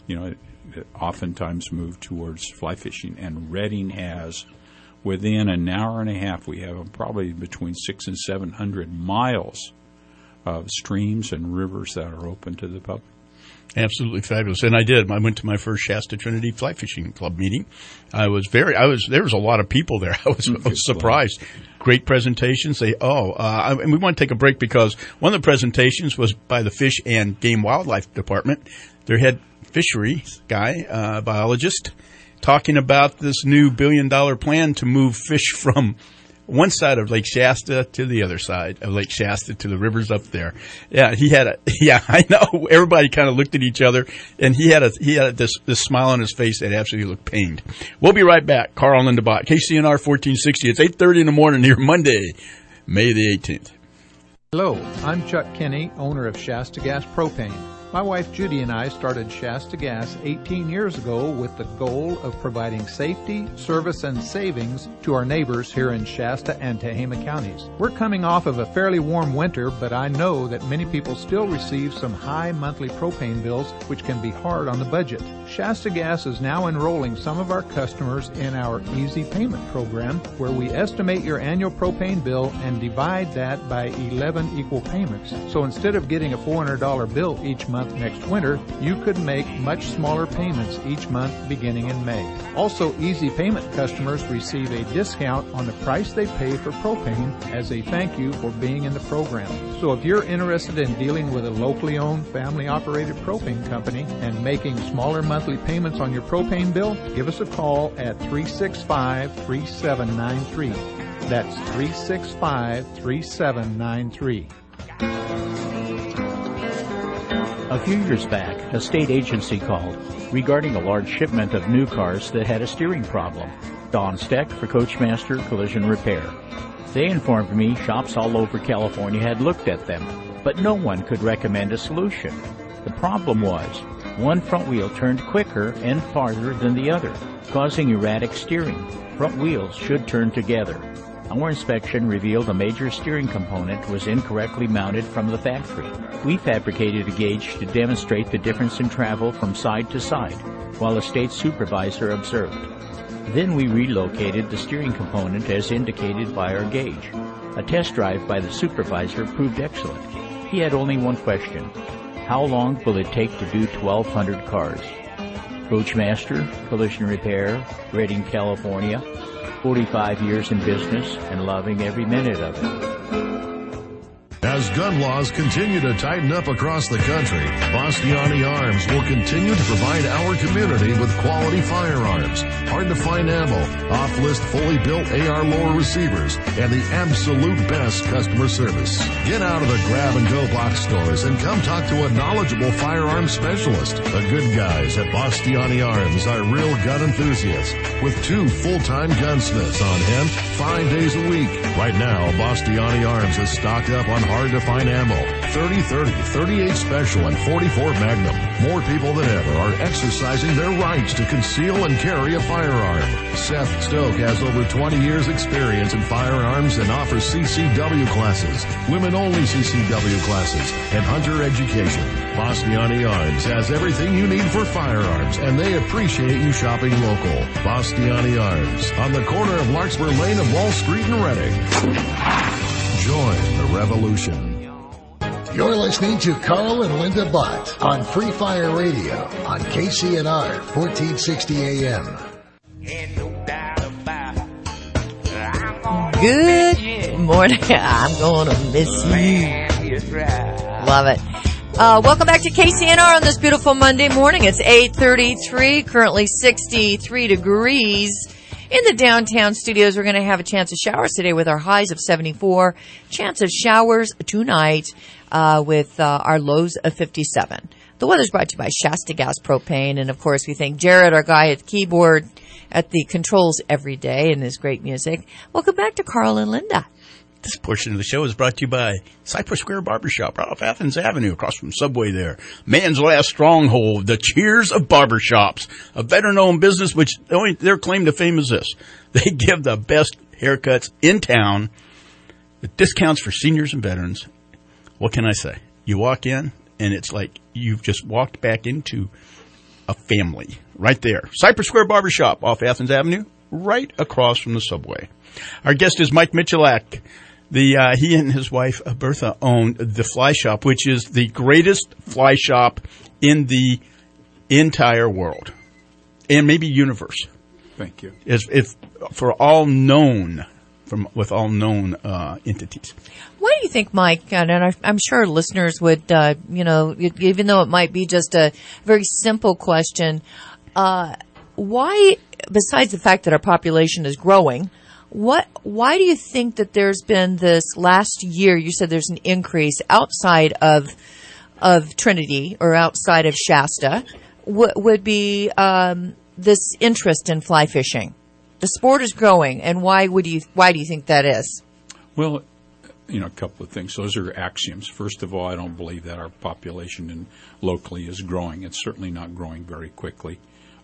oftentimes move towards fly fishing. And Redding has, within an hour and a half, we have probably between 600 and 700 miles of streams and rivers that are open to the public. Absolutely fabulous. And I went to my first Shasta Trinity Fly Fishing Club meeting. There was a lot of people there. I was surprised. Great presentations. And we want to take a break because one of the presentations was by the Fish and Game Wildlife Department. Their head fishery guy, biologist, talking about this new $1 billion plan to move fish from one side of Lake Shasta to the other side of Lake Shasta to the rivers up there. Yeah, I know. Everybody kind of looked at each other, and he had this smile on his face that absolutely looked pained. We'll be right back. Carl and Linda Bott, KCNR 1460. It's 8:30 in the morning here, Monday, May the 18th. Hello, I'm Chuck Kinney, owner of Shasta Gas Propane. My wife Judy and I started Shasta Gas 18 years ago with the goal of providing safety, service, and savings to our neighbors here in Shasta and Tehama counties. We're coming off of a fairly warm winter, but I know that many people still receive some high monthly propane bills, which can be hard on the budget. Shasta Gas is now enrolling some of our customers in our Easy Payment program, where we estimate your annual propane bill and divide that by 11 equal payments. So instead of getting a $400 bill each month next winter, you could make much smaller payments each month beginning in May. Also, Easy Payment customers receive a discount on the price they pay for propane as a thank you for being in the program. So if you're interested in dealing with a locally owned, family-operated propane company and making smaller monthly payments on your propane bill, give us a call at 365-3793. That's 365-3793. A few years back, a state agency called regarding a large shipment of new cars that had a steering problem. Don Steck for Coachmaster Collision Repair. They informed me shops all over California had looked at them, but no one could recommend a solution. The problem was, one front wheel turned quicker and farther than the other, causing erratic steering. Front wheels should turn together. Our inspection revealed a major steering component was incorrectly mounted from the factory. We fabricated a gauge to demonstrate the difference in travel from side to side, while a state supervisor observed. Then we relocated the steering component as indicated by our gauge. A test drive by the supervisor proved excellent. He had only one question: how long will it take to do 1,200 cars? Coachmaster Collision Repair, Redding, California. 45 years in business and loving every minute of it. As gun laws continue to tighten up across the country, Bastiani Arms will continue to provide our community with quality firearms, hard-to-find ammo, off-list fully built AR lower receivers, and the absolute best customer service. Get out of the grab-and-go box stores and come talk to a knowledgeable firearms specialist. The good guys at Bastiani Arms are real gun enthusiasts with 2 full-time gunsmiths on hand 5 days a week. Right now, Bastiani Arms is stocked up on hard-to-find ammo, 30-30, 38 Special, and 44 Magnum. More people than ever are exercising their rights to conceal and carry a firearm. Seth Stoke has over 20 years experience in firearms and offers CCW classes, women-only CCW classes, and hunter education. Bastiani Arms has everything you need for firearms, and they appreciate you shopping local. Bastiani Arms, on the corner of Larkspur Lane and Wall Street in Redding. Join the revolution. You're listening to Carl and Linda Bott on Free Fire Radio on KCNR 1460 AM. Good morning. I'm gonna miss you. Love it. Welcome back to KCNR on this beautiful Monday morning. It's 8:33, currently 63 degrees. In the downtown studios, we're going to have a chance of showers today with our highs of 74. Chance of showers tonight with our lows of 57. The weather's brought to you by Shasta Gas Propane. And, of course, we thank Jared, our guy at the keyboard, at the controls every day, and his great music. Welcome back to Carl and Linda. This portion of the show is brought to you by Cypress Square Barbershop, right off Athens Avenue, across from Subway there. Man's last stronghold, the Cheers of Barbershops, a better-known business which their claim to fame is this. They give the best haircuts in town with discounts for seniors and veterans. What can I say? You walk in, and it's like you've just walked back into a family right there. Cypress Square Barbershop off Athens Avenue, right across from the Subway. Our guest is Mike Michalak. He and his wife, Bertha, own the Fly Shop, which is the greatest fly shop in the entire world and maybe universe. Thank you. If for all known, with all known entities. Why do you think, Mike, and I'm sure listeners would, even though it might be just a very simple question, why, besides the fact that our population is growing, why do you think that there's been this last year, you said there's an increase outside of Trinity or outside of Shasta, would be this interest in fly fishing? The sport is growing, and why do you think that is? Well, a couple of things. Those are axioms. First of all, I don't believe that our population locally is growing. It's certainly not growing very quickly.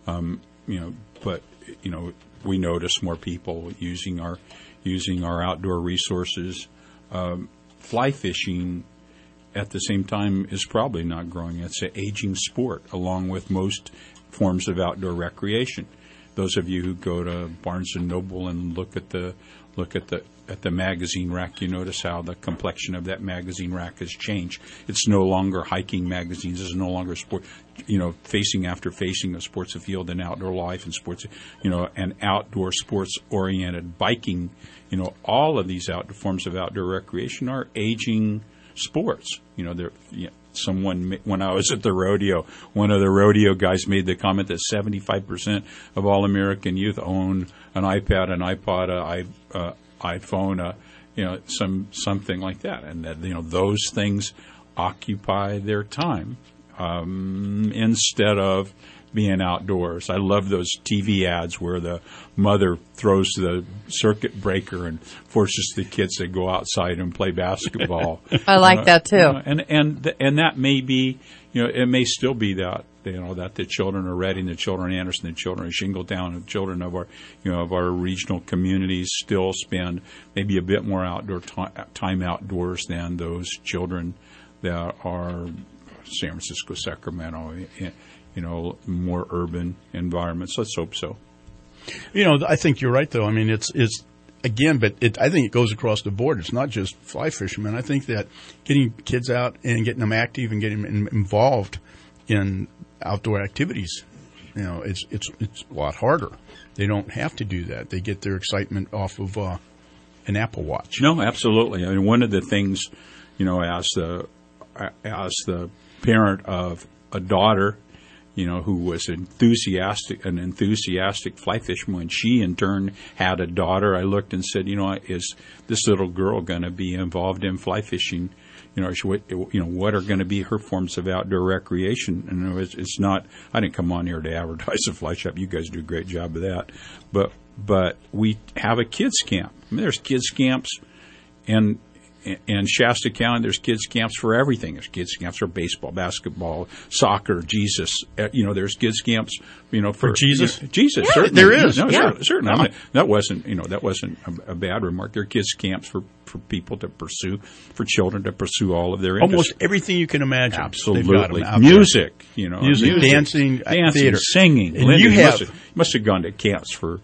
But we notice more people using our outdoor resources. Fly fishing, at the same time, is probably not growing. It's an aging sport, along with most forms of outdoor recreation. Those of you who go to Barnes and Noble and look at the magazine rack, you notice how the complexion of that magazine rack has changed. It's no longer hiking magazines. It's no longer sport, facing of sports afield and outdoor life and sports, and outdoor sports oriented biking. All of these forms of outdoor recreation are aging sports. When I was at the rodeo, one of the rodeo guys made the comment that 75% of all American youth own an iPad, an iPod, iPhone, something like that, and that those things occupy their time instead of being outdoors. I love those TV ads where the mother throws the circuit breaker and forces the kids to go outside and play basketball. I like that too. And that may be, it may still be that that the children of Reading, the children of Anderson, the children of Shingletown, the children of our regional communities still spend maybe a bit more outdoor time outdoors than those children that are San Francisco, Sacramento, more urban environments. Let's hope so. I think you're right, though. I mean, it's again, but I think it goes across the board. It's not just fly fishermen. I think that getting kids out and getting them active and getting them involved in outdoor activities, it's a lot harder. They don't have to do that. They get their excitement off of an Apple Watch. No, absolutely. I mean, one of the things, as the parent of a daughter, who was an enthusiastic fly fisherman. When she, in turn, had a daughter, I looked and said, is this little girl going to be involved in fly fishing? What are going to be her forms of outdoor recreation? And it's not. I didn't come on here to advertise a fly shop. You guys do a great job of that. But we have a kids camp. I mean, there's kids camps, and Shasta County, there's kids camps for everything. There's kids camps for baseball, basketball, soccer, Jesus. There's kids camps, for Jesus. Jesus, yeah, certainly. There is. No, yeah. Certainly. I mean, that wasn't a bad remark. There are kids camps for people to pursue, for children to pursue all of their interests. Almost everything you can imagine. Absolutely. Music, music, dancing, theater, singing. And Linda, you must have gone to camps for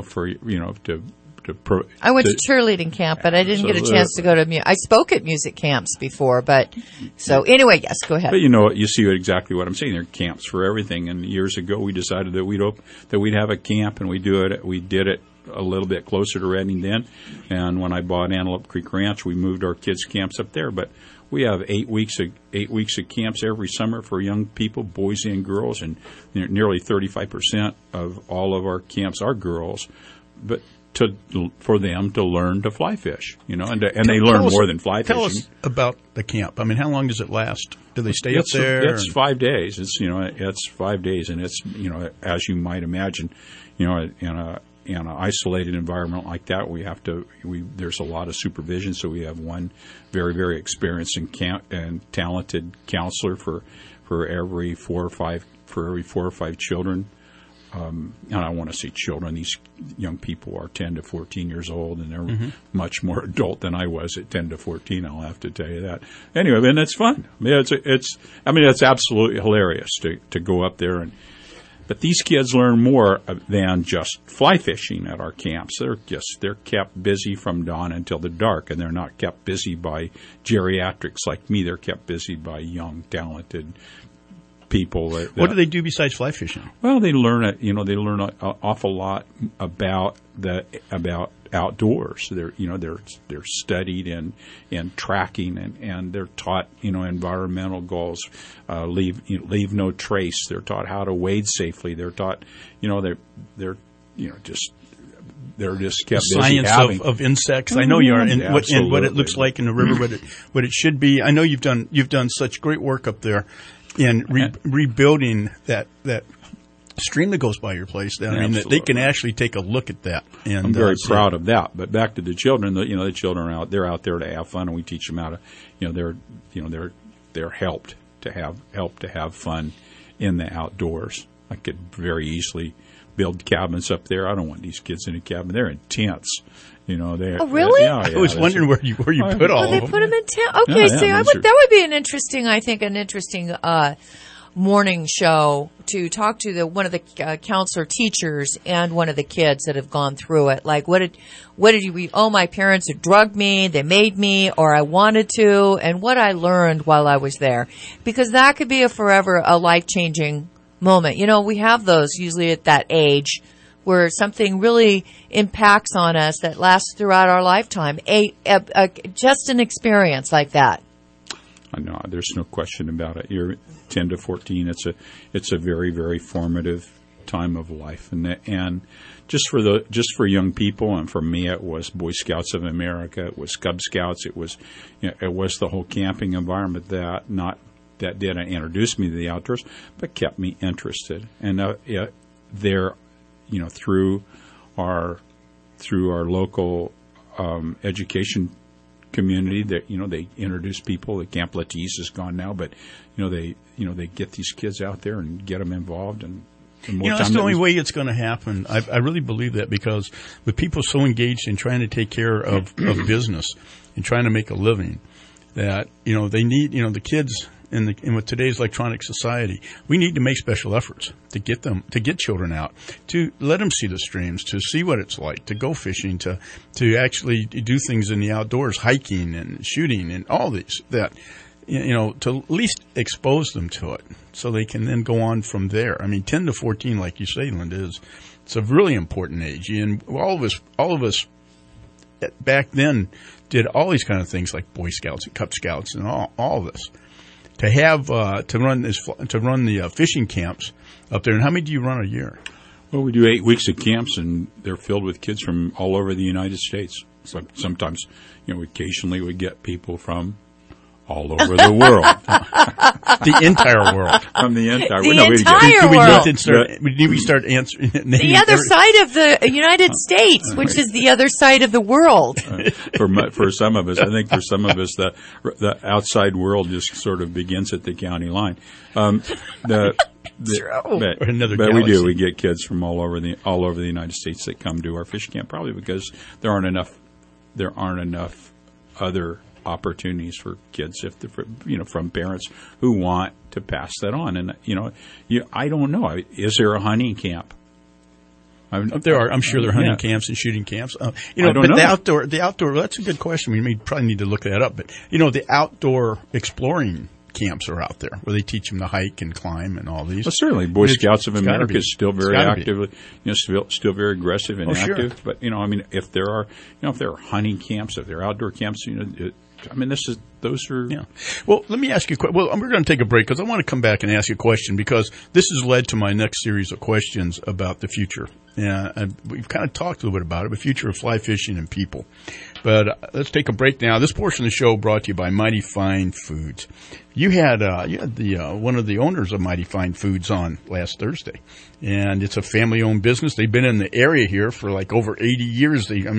I went to cheerleading camp, but I didn't get a chance to go to I spoke at music camps before, anyway, yes, go ahead. But you see exactly what I'm saying. There are camps for everything. And years ago, we decided that we'd have a camp, and we did it a little bit closer to Reading then. And when I bought Antelope Creek Ranch, we moved our kids' camps up there. But we have 8 weeks of camps every summer for young people, boys and girls, and nearly 35% of all of our camps are girls. But for them to learn to fly fish, and they learn more than fly fishing. Tell us about the camp. I mean, how long does it last? Do they stay up there? It's 5 days. It's 5 days, and it's as you might imagine, in an isolated environment like that, there's a lot of supervision. So we have one very, very experienced and talented counselor for every 4 or 5 children. And I want to say children. These young people are 10 to 14 years old, and they're much more adult than I was at 10 to 14. I'll have to tell you that. Anyway, and it's fun. I mean, it's absolutely hilarious to go up there but these kids learn more than just fly fishing at our camps. They're kept busy from dawn until the dark, and they're not kept busy by geriatrics like me. They're kept busy by young, talented people. What do they do besides fly fishing? Well, they learn an awful lot about outdoors. They're studied in tracking, and they're taught environmental goals. Leave no trace. They're taught how to wade safely. They're taught they're just kept the science of insects. I know you are, and what it looks like in the river, what it should be. I know you've done such great work up there in rebuilding that stream that goes by your place. I mean, that they can actually take a look at that. And I'm very proud of that. But back to the children, the children are out there to have fun, and we teach them how to, they're helped to have fun in the outdoors. I could very easily build cabins up there. I don't want these kids in a cabin. They're in tents. Oh, really? I was wondering where you put all of them. They put them in tents. Okay, that would be an interesting morning show to talk to one of the counselor teachers and one of the kids that have gone through it. Like, what did you read? Oh, my parents had drugged me, they made me, or I wanted to, and what I learned while I was there. Because that could be a life-changing moment. We have those usually at that age where something really impacts on us that lasts throughout our lifetime. Just an experience like that. I know, there's no question about it. You're 10 to 14. It's a very, very formative time of life, and just for young people, and for me, it was Boy Scouts of America, it was Cub Scouts, it was the whole camping environment that didn't introduce me to the outdoors, but kept me interested. And there, through our local education community, that they introduce people. Camp Latisse is gone now, but they get these kids out there and get them involved, and that's the only way it's going to happen. I really believe that, because with people so engaged in trying to take care of business and trying to make a living, that they need the kids. And with today's electronic society, we need to make special efforts to get children out, to let them see the streams, to see what it's like, to go fishing, to actually do things in the outdoors, hiking and shooting and all these, that, to at least expose them to it so they can then go on from there. I mean, 10 to 14, like you say, Linda, it's a really important age. And all of us back then did all these kind of things like Boy Scouts and Cub Scouts and all this. To have to run the fishing camps up there, and how many do you run a year? Well, we do 8 weeks of camps, and they're filled with kids from all over the United States. So sometimes, occasionally we get people from all over the world. The entire world. From the entire world. We start answering the other side of the United States, which is the other side of the world. For some of us, I think the outside world just sort of begins at the county line. But we do. We get kids from all over the United States that come to our fish camp, probably because there aren't enough other opportunities for kids from parents who want to pass that on. And I don't know. Is there a hunting camp? There are. I'm sure there are hunting camps and shooting camps. I don't know. The outdoor. That's a good question. We may probably need to look that up. But the outdoor exploring camps are out there where they teach them to hike and climb and all these. Well, certainly, Boy Scouts of America is still very active. Still very aggressive and active. Sure. But if there are hunting camps, if there are outdoor camps, I mean, those are. Yeah. Well, let me ask you. Well, we're going to take a break because I want to come back and ask you a question because this has led to my next series of questions about the future. Yeah, and we've kind of talked a little bit about it, the future of fly fishing and people. But let's take a break now. This portion of the show brought to you by Mighty Fine Foods. You had the one of the owners of Mighty Fine Foods on last Thursday, and it's a family-owned business. They've been in the area here for like over 80 years. The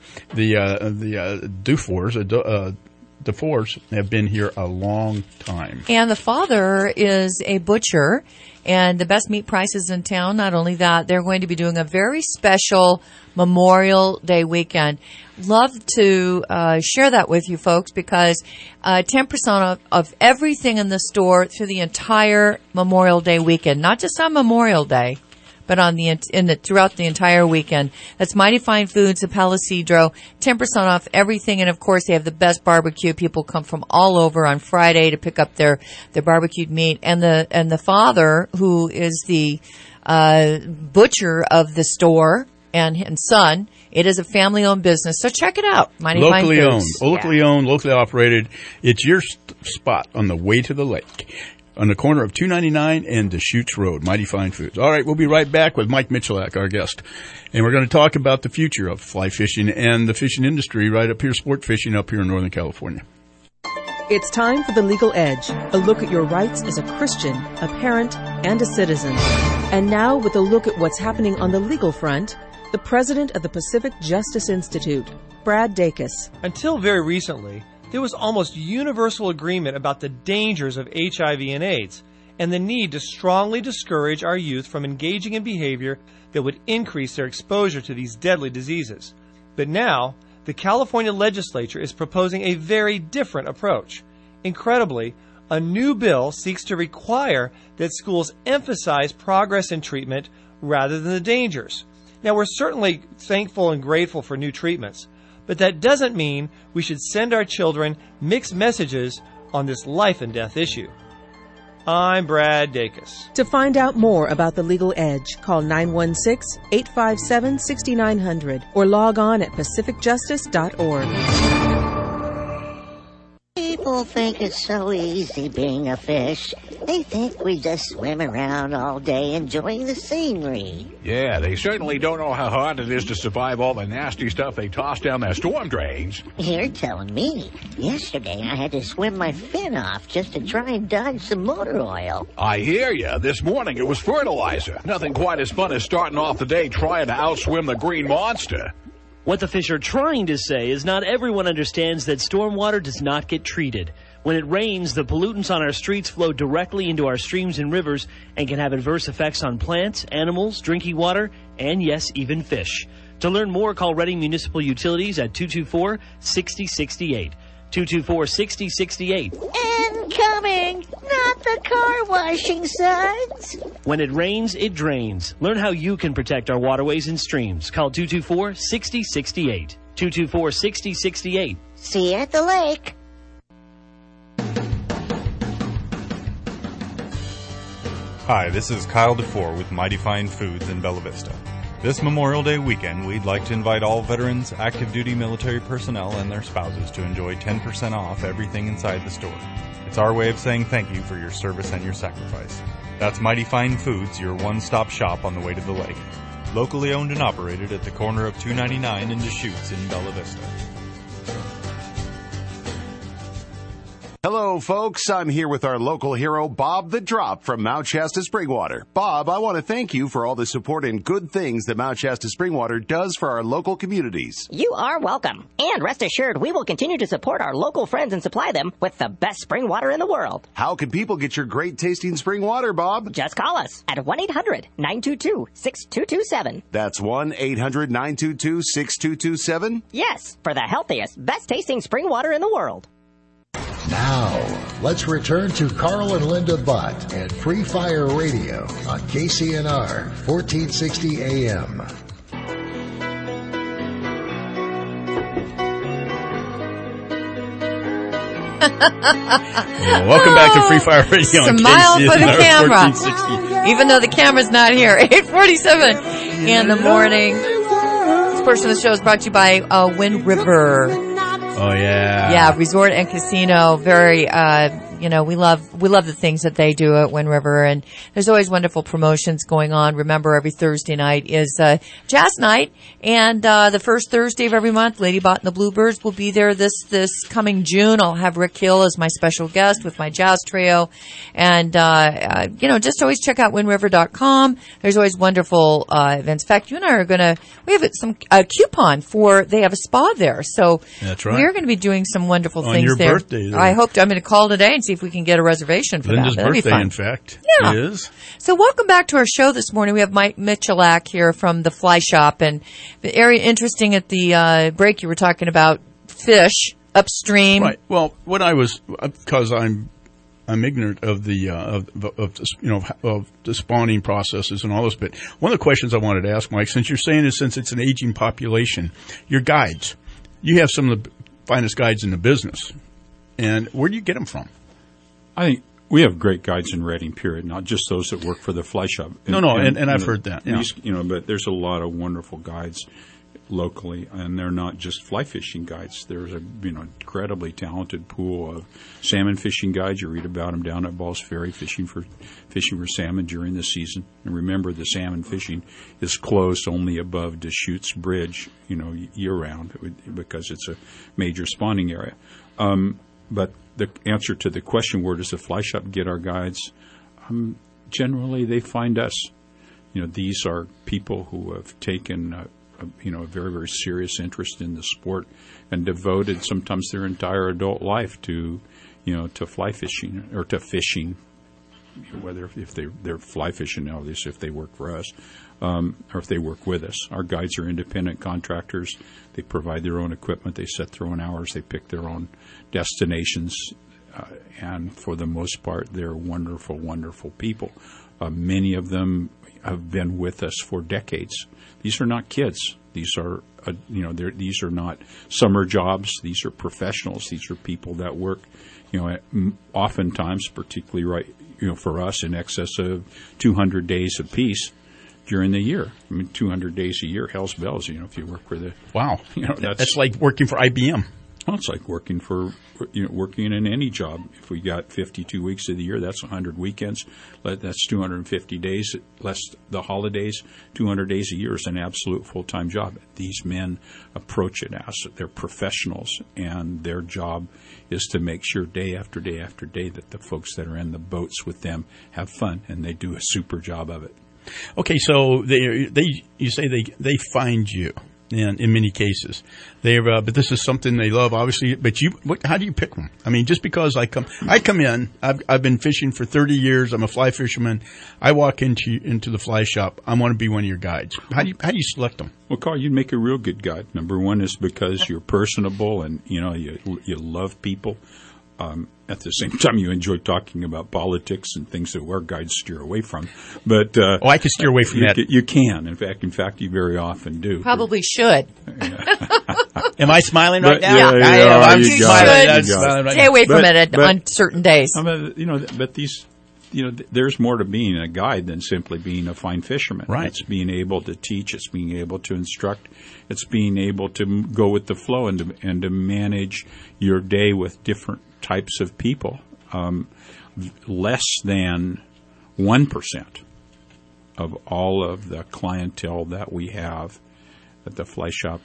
DeFores have been here a long time. And the father is a butcher, and the best meat prices in town. Not only that, they're going to be doing a very special Memorial Day weekend. Love to share that with you folks because 10% of everything in the store through the entire Memorial Day weekend, not just on Memorial Day, but on throughout the entire weekend. That's Mighty Fine Foods of Palo Cedro, 10% off everything, and of course they have the best barbecue. People come from all over on Friday to pick up their barbecued meat, and the father, who is the butcher of the store, and son. It is a family-owned business, so check it out. Mighty Fine Foods. Locally owned, locally operated. It's your spot on the way to the lake, on the corner of 299 and Deschutes Road. Mighty Fine Foods. All right, we'll be right back with Mike Michalak, our guest, and we're going to talk about the future of fly fishing and the fishing industry right up here, sport fishing up here in Northern California. It's time for The Legal Edge, a look at your rights as a Christian, a parent, and a citizen. And now, with a look at what's happening on the legal front, the president of the Pacific Justice Institute, Brad Dacus. Until very recently, there was almost universal agreement about the dangers of HIV and AIDS and the need to strongly discourage our youth from engaging in behavior that would increase their exposure to these deadly diseases. But now, the California legislature is proposing a very different approach. Incredibly, a new bill seeks to require that schools emphasize progress in treatment rather than the dangers. Now, we're certainly thankful and grateful for new treatments, but that doesn't mean we should send our children mixed messages on this life and death issue. I'm Brad Dacus. To find out more about The Legal Edge, call 916-857-6900 or log on at pacificjustice.org. People think it's so easy being a fish. They think we just swim around all day enjoying the scenery. Yeah, they certainly don't know how hard it is to survive all the nasty stuff they toss down their storm drains. You're telling me. Yesterday I had to swim my fin off just to try and dodge some motor oil. I hear ya. This morning it was fertilizer. Nothing quite as fun as starting off the day trying to outswim the green monster. What the fish are trying to say is not everyone understands that stormwater does not get treated. When it rains, the pollutants on our streets flow directly into our streams and rivers and can have adverse effects on plants, animals, drinking water, and yes, even fish. To learn more, call Reading Municipal Utilities at 224-6068. 224-6068. Incoming! Not the car washing suds! When it rains, it drains. Learn how you can protect our waterways and streams. Call 224-6068. 224-6068. See you at the lake. Hi, this is Kyle DeFore with Mighty Fine Foods in Bella Vista. This Memorial Day weekend, we'd like to invite all veterans, active duty military personnel, and their spouses to enjoy 10% off everything inside the store. It's our way of saying thank you for your service and your sacrifice. That's Mighty Fine Foods, your one-stop shop on the way to the lake. Locally owned and operated at the corner of 299 and Deschutes in Bella Vista. Hello, folks. I'm here with our local hero, Bob the Drop from Mount Shasta Springwater. Bob, I want to thank you for all the support and good things that Mount Shasta Springwater does for our local communities. You are welcome. And rest assured, we will continue to support our local friends and supply them with the best spring water in the world. How can people get your great tasting spring water, Bob? Just call us at 1-800-922-6227. That's 1-800-922-6227? Yes, for the healthiest, best tasting spring water in the world. Now, let's return to Carl and Linda Butt and Free Fire Radio on KCNR 1460 AM. Welcome back to Free Fire Radio on Smile KCNR for the camera. 1460. Even though the camera's not here. 8:47 in the morning. This portion of the show is brought to you by Wind River. Oh, yeah. Yeah, resort and casino. Very, we love the things that they do at Wind River, and there's always wonderful promotions going on. Remember, every Thursday night is jazz night, and the first Thursday of every month, Lady Bot and the Bluebirds will be there this coming June. I'll have Rick Hill as my special guest with my jazz trio, and just always check out windriver.com. There's always wonderful events. In fact, you and I are we have a coupon for, they have a spa there, so that's right. We're going to be doing some wonderful on things your there. Birthday, I'm going to call today and see if we can get a reservation for Linda's that. That'd birthday, be fun. in fact. Yeah. It is. So welcome back to our show this morning. We have Mike Michalak here from the Fly Shop, and very interesting at the break you were talking about fish upstream. Right. Well, what I was, because I'm ignorant of the of the spawning processes and all this. But one of the questions I wanted to ask, Mike, since you're saying is since it's an aging population, your guides, you have some of the finest guides in the business, and where do you get them from? I think we have great guides in Redding, period, not just those that work for the Fly Shop. And I've heard that. Yeah. But there's a lot of wonderful guides locally, and they're not just fly fishing guides. There's a incredibly talented pool of salmon fishing guides. You read about them down at Balls Ferry fishing for salmon during the season. And remember, the salmon fishing is closed only above Deschutes Bridge, year round because it's a major spawning area. But the answer to the question, where does the Fly Shop get our guides? Generally, they find us. These are people who have taken a very, very serious interest in the sport and devoted sometimes their entire adult life to fly fishing or to fishing, whether if they're fly fishing now, if they work for us, or if they work with us. Our guides are independent contractors. They provide their own equipment. They set their own hours. They pick their own destinations. And for the most part, they're wonderful, wonderful people. Many of them have been with us for decades. These are not kids. These are, these are not summer jobs. These are professionals. These are people that work, oftentimes, particularly for us, in excess of 200 days apiece during the year. 200 days a year, hell's bells. If you work for the that's like working for IBM. Well, it's like working in any job. If we got 52 weeks of the year, that's 100 weekends. That's 250 days, less the holidays. 200 days a year is an absolute full-time job. These men approach it as they're professionals, and their job is to make sure day after day after day that the folks that are in the boats with them have fun, and they do a super job of it. Okay, so you say they find you. And in many cases, but this is something they love, obviously. But how do you pick them? Just because I come in. I've been fishing for 30 years. I'm a fly fisherman. I walk into the Fly Shop. I want to be one of your guides. How do you select them? Well, Carl, you'd make a real good guide. Number one is because you're personable and you love people. At the same time, you enjoy talking about politics and things that our guides steer away from. But I can steer away from that. You can. In fact, you very often do. Probably should. Am I smiling right now? Yeah, I am. I'm smiling. Stay away from it on certain days. But these. There's more to being a guide than simply being a fine fisherman. Right. It's being able to teach. It's being able to instruct. It's being able to go with the flow and to manage your day with different types of people. Less than 1% of all of the clientele that we have at the Fly Shop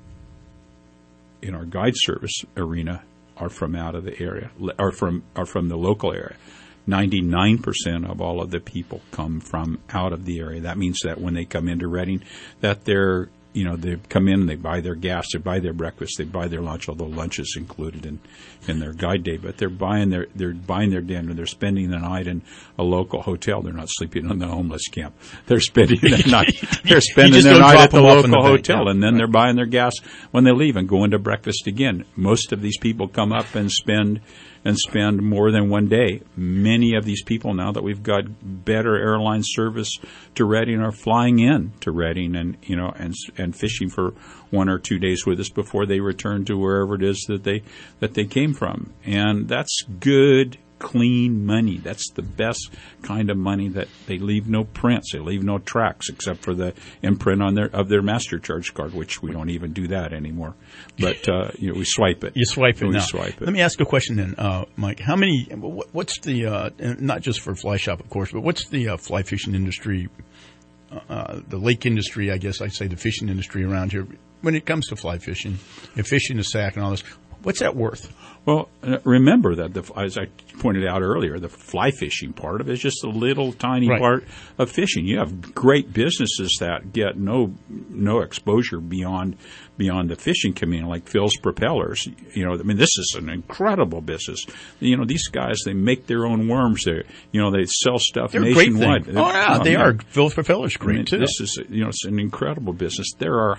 in our guide service arena are from out of the area, are from the local area. 99% of all of the people come from out of the area. That means that when they come into Redding, that they come in, they buy their gas, they buy their breakfast, they buy their lunch, although lunch is included in their guide day. But they're buying their dinner. They're spending the night in a local hotel. They're not sleeping in the homeless camp. They're spending the night. They're spending their night at the local hotel, and then they're buying their gas when they leave and going to breakfast again. Most of these people come up and spend more than one day. Many of these people, now that we've got better airline service to Redding, are flying in to Redding and fishing for 1 or 2 days with us before they return to wherever it is that they came from. And that's good clean money. That's the best kind of money that they leave no prints. They leave no tracks except for the imprint on their Master Charge card, which we don't even do that anymore. But we swipe it. You swipe it. We now. swipe it. Let me ask a question then, Mike. How many? What's the not just for fly shop, of course, but what's the fly fishing industry? The lake industry, I guess I'd say the fishing industry around here, when it comes to fly fishing, and fishing the sack and all this, what's that worth? Well, remember that, as I pointed out earlier, the fly fishing part of it is just a little tiny part of fishing. You have great businesses that get no exposure beyond the fishing community, like Phil's Propellers. This is an incredible business. These guys, they make their own worms. They sell stuff nationwide. They are. Phil's Propellers, great too. This is, it's an incredible business. There are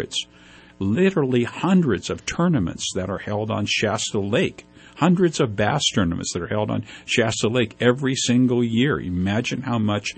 literally hundreds of tournaments that are held on Shasta Lake. Hundreds of bass tournaments that are held on Shasta Lake every single year. Imagine how much,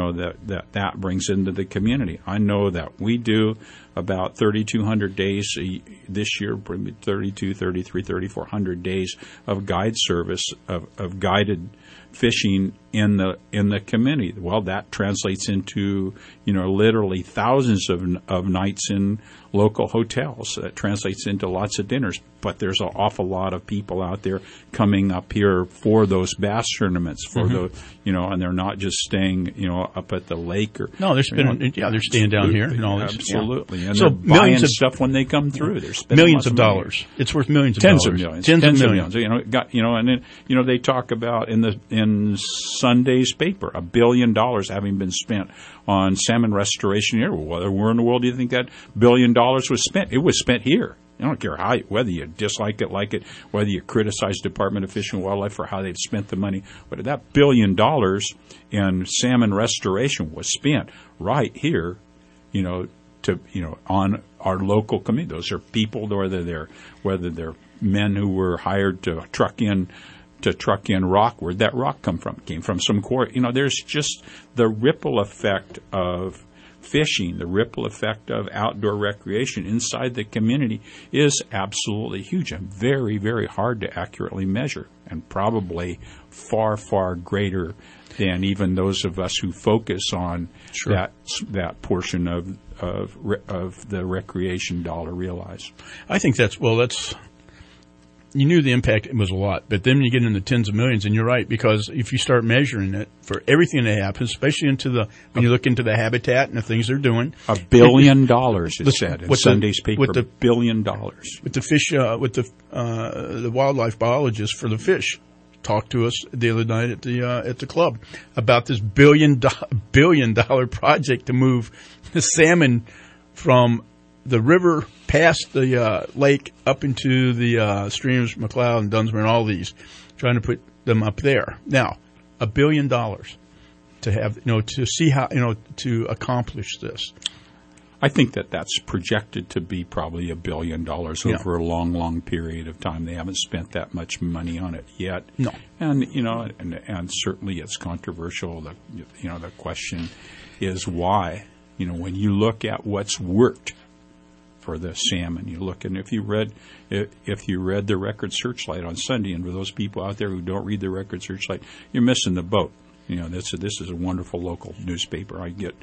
that brings into the community. I know that we do about 3,200 days this year, 32, 33, 3,400 days of guide service, of guided fishing in the community. Well, that translates into, literally thousands of nights in local hotels. That translates into lots of dinners. But there's an awful lot of people out there coming up here for those bass tournaments, and they're not just staying, up at the lake or. No, they're staying down here and all this. Absolutely. Yeah. And so they're buying stuff when they come through. They're spending millions of dollars. It's worth millions of dollars. Tens of millions. And then, they talk about in Sunday's paper, $1 billion having been spent on salmon restoration here. Well, where in the world do you think that $1 billion was spent? It was spent here. I don't care whether you dislike it, like it, whether you criticize Department of Fish and Wildlife for how they've spent the money. But that $1 billion in salmon restoration was spent right here, on our local community. Those are people, whether they're men who were hired to truck in rock. Where'd that rock come from? It came from some quarry. There's just the ripple effect of fishing, the ripple effect of outdoor recreation inside the community is absolutely huge and very, very hard to accurately measure, and probably far, far greater than even those of us who focus on that portion of the recreation dollar realize. I think that's you knew the impact was a lot, but then you get into tens of millions, and you're right, because if you start measuring it for everything that happens, especially when you look into the habitat and the things they're doing. $1 billion, it said in Sunday's paper, $1 billion. With the fish, the wildlife biologist for the fish talked to us the other night at the club about this $1 billion project to move the salmon from the river past the lake up into the streams, McLeod and Dunsmere and all these, trying to put them up there. Now, $1 billion to have, to see how, to accomplish this. I think that's projected to be probably $1 billion over a long, long period of time. They haven't spent that much money on it yet. No. And, and certainly it's controversial. The question is why. When you look at what's worked for the salmon, you look, and if you read the Record Searchlight on Sunday, and for those people out there who don't read the Record Searchlight, you're missing the boat. This is a wonderful local newspaper.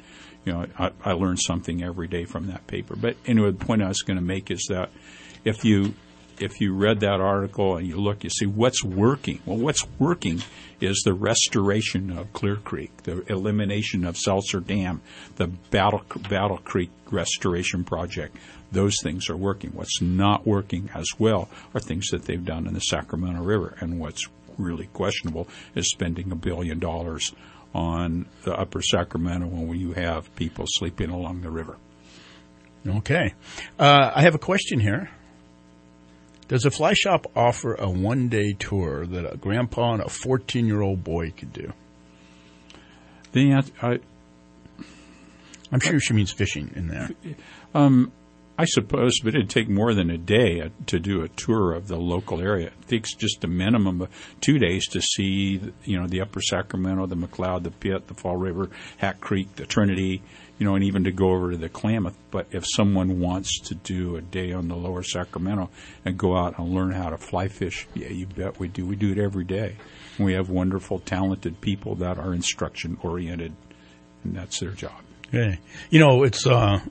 I learn something every day from that paper. But anyway, the point I was going to make is that if you read that article and you look, you see what's working. Well, what's working is the restoration of Clear Creek, the elimination of Seltzer Dam, the Battle Creek restoration project. Those things are working. What's not working as well are things that they've done in the Sacramento River. And what's really questionable is spending $1 billion on the upper Sacramento when you have people sleeping along the river. Okay. I have a question here. Does a fly shop offer a one-day tour that a grandpa and a 14-year-old boy could do? The answer, I'm sure she means fishing in there. I suppose, but it'd take more than a day to do a tour of the local area. It takes just a minimum of 2 days to see, the Upper Sacramento, the McLeod, the Pitt, the Fall River, Hat Creek, the Trinity, and even to go over to the Klamath. But if someone wants to do a day on the Lower Sacramento and go out and learn how to fly fish, yeah, you bet we do. We do it every day. And we have wonderful, talented people that are instruction-oriented, and that's their job. Okay. It's...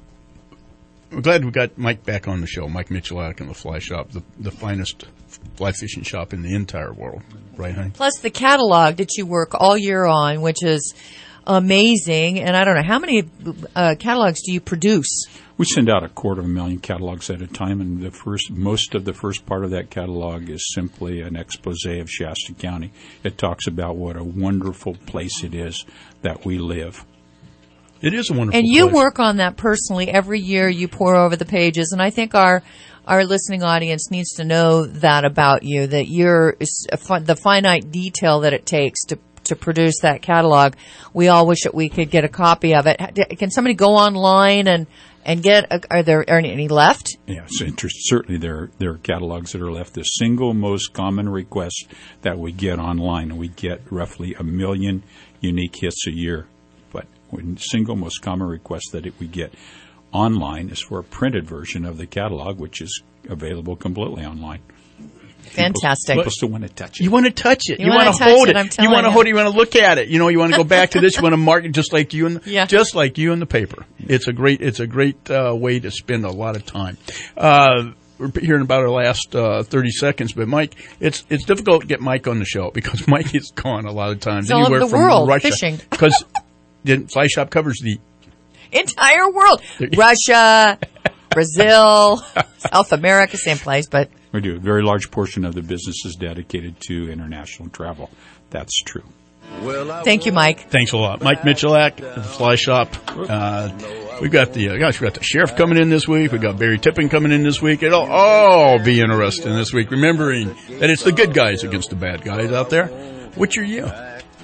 We're glad we got Mike back on the show, Mike Michalak and the Fly Shop, the finest fly fishing shop in the entire world. Right, honey? Plus the catalog that you work all year on, which is amazing. And I don't know, how many catalogs do you produce? We send out 250,000 catalogs at a time, and most of the first part of that catalog is simply an expose of Shasta County. It talks about what a wonderful place it is that we live. It is a wonderful And you place. work on that personally. Every year you pour over the pages. And I think our listening audience needs to know that about you, that you're the finite detail that it takes to produce that catalog. We all wish that we could get a copy of it. Can somebody go online and get, are there any left? Yeah, certainly there are catalogs that are left. The single most common request that we get online, we get roughly 1 million unique hits a year. The single most common request that we get online is for a printed version of the catalog, which is available completely online. Fantastic. People still want to touch it. You want to touch it. You want to hold it. You want to hold it. You want to look at it. You want to go back to this. You want to mark it just like you in the paper. It's a great way to spend a lot of time. We're hearing about our last 30 seconds, but Mike, it's difficult to get Mike on the show because Mike is gone a lot of times. He's all over the world fishing. Because the Fly Shop covers the entire world. Russia, Brazil, South America, same place, but we do. A very large portion of the business is dedicated to international travel. That's true. Thank you, Mike. Thanks a lot. Mike Michalak, the Fly Shop. We've got the sheriff coming in this week. We've got Barry Tippin coming in this week. It'll all be interesting this week, remembering that it's the good guys against the bad guys out there. Which are you?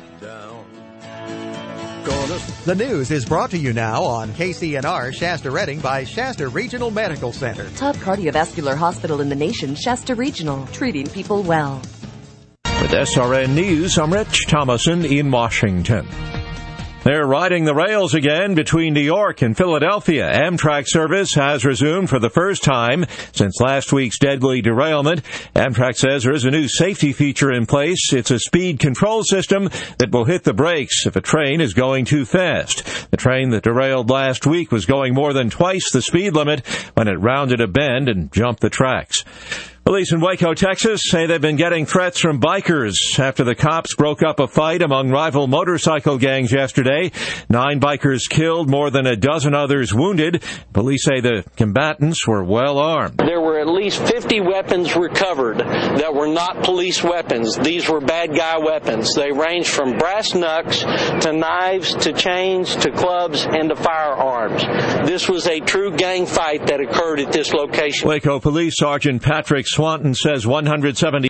The news is brought to you now on KCNR Shasta Redding by Shasta Regional Medical Center. Top cardiovascular hospital in the nation, Shasta Regional, treating people well. With SRN News, I'm Rich Thomason in Washington. They're riding the rails again between New York and Philadelphia. Amtrak service has resumed for the first time since last week's deadly derailment. Amtrak says there is a new safety feature in place. It's a speed control system that will hit the brakes if a train is going too fast. The train that derailed last week was going more than twice the speed limit when it rounded a bend and jumped the tracks. Police in Waco, Texas say they've been getting threats from bikers after the cops broke up a fight among rival motorcycle gangs yesterday. 9 bikers killed, more than a dozen others wounded. Police say the combatants were well armed. There were at least 50 weapons recovered that were not police weapons. These were bad guy weapons. They ranged from brass knucks to knives to chains to clubs and to firearms. This was a true gang fight that occurred at this location. Waco Police Sergeant Patrick Swanton says 170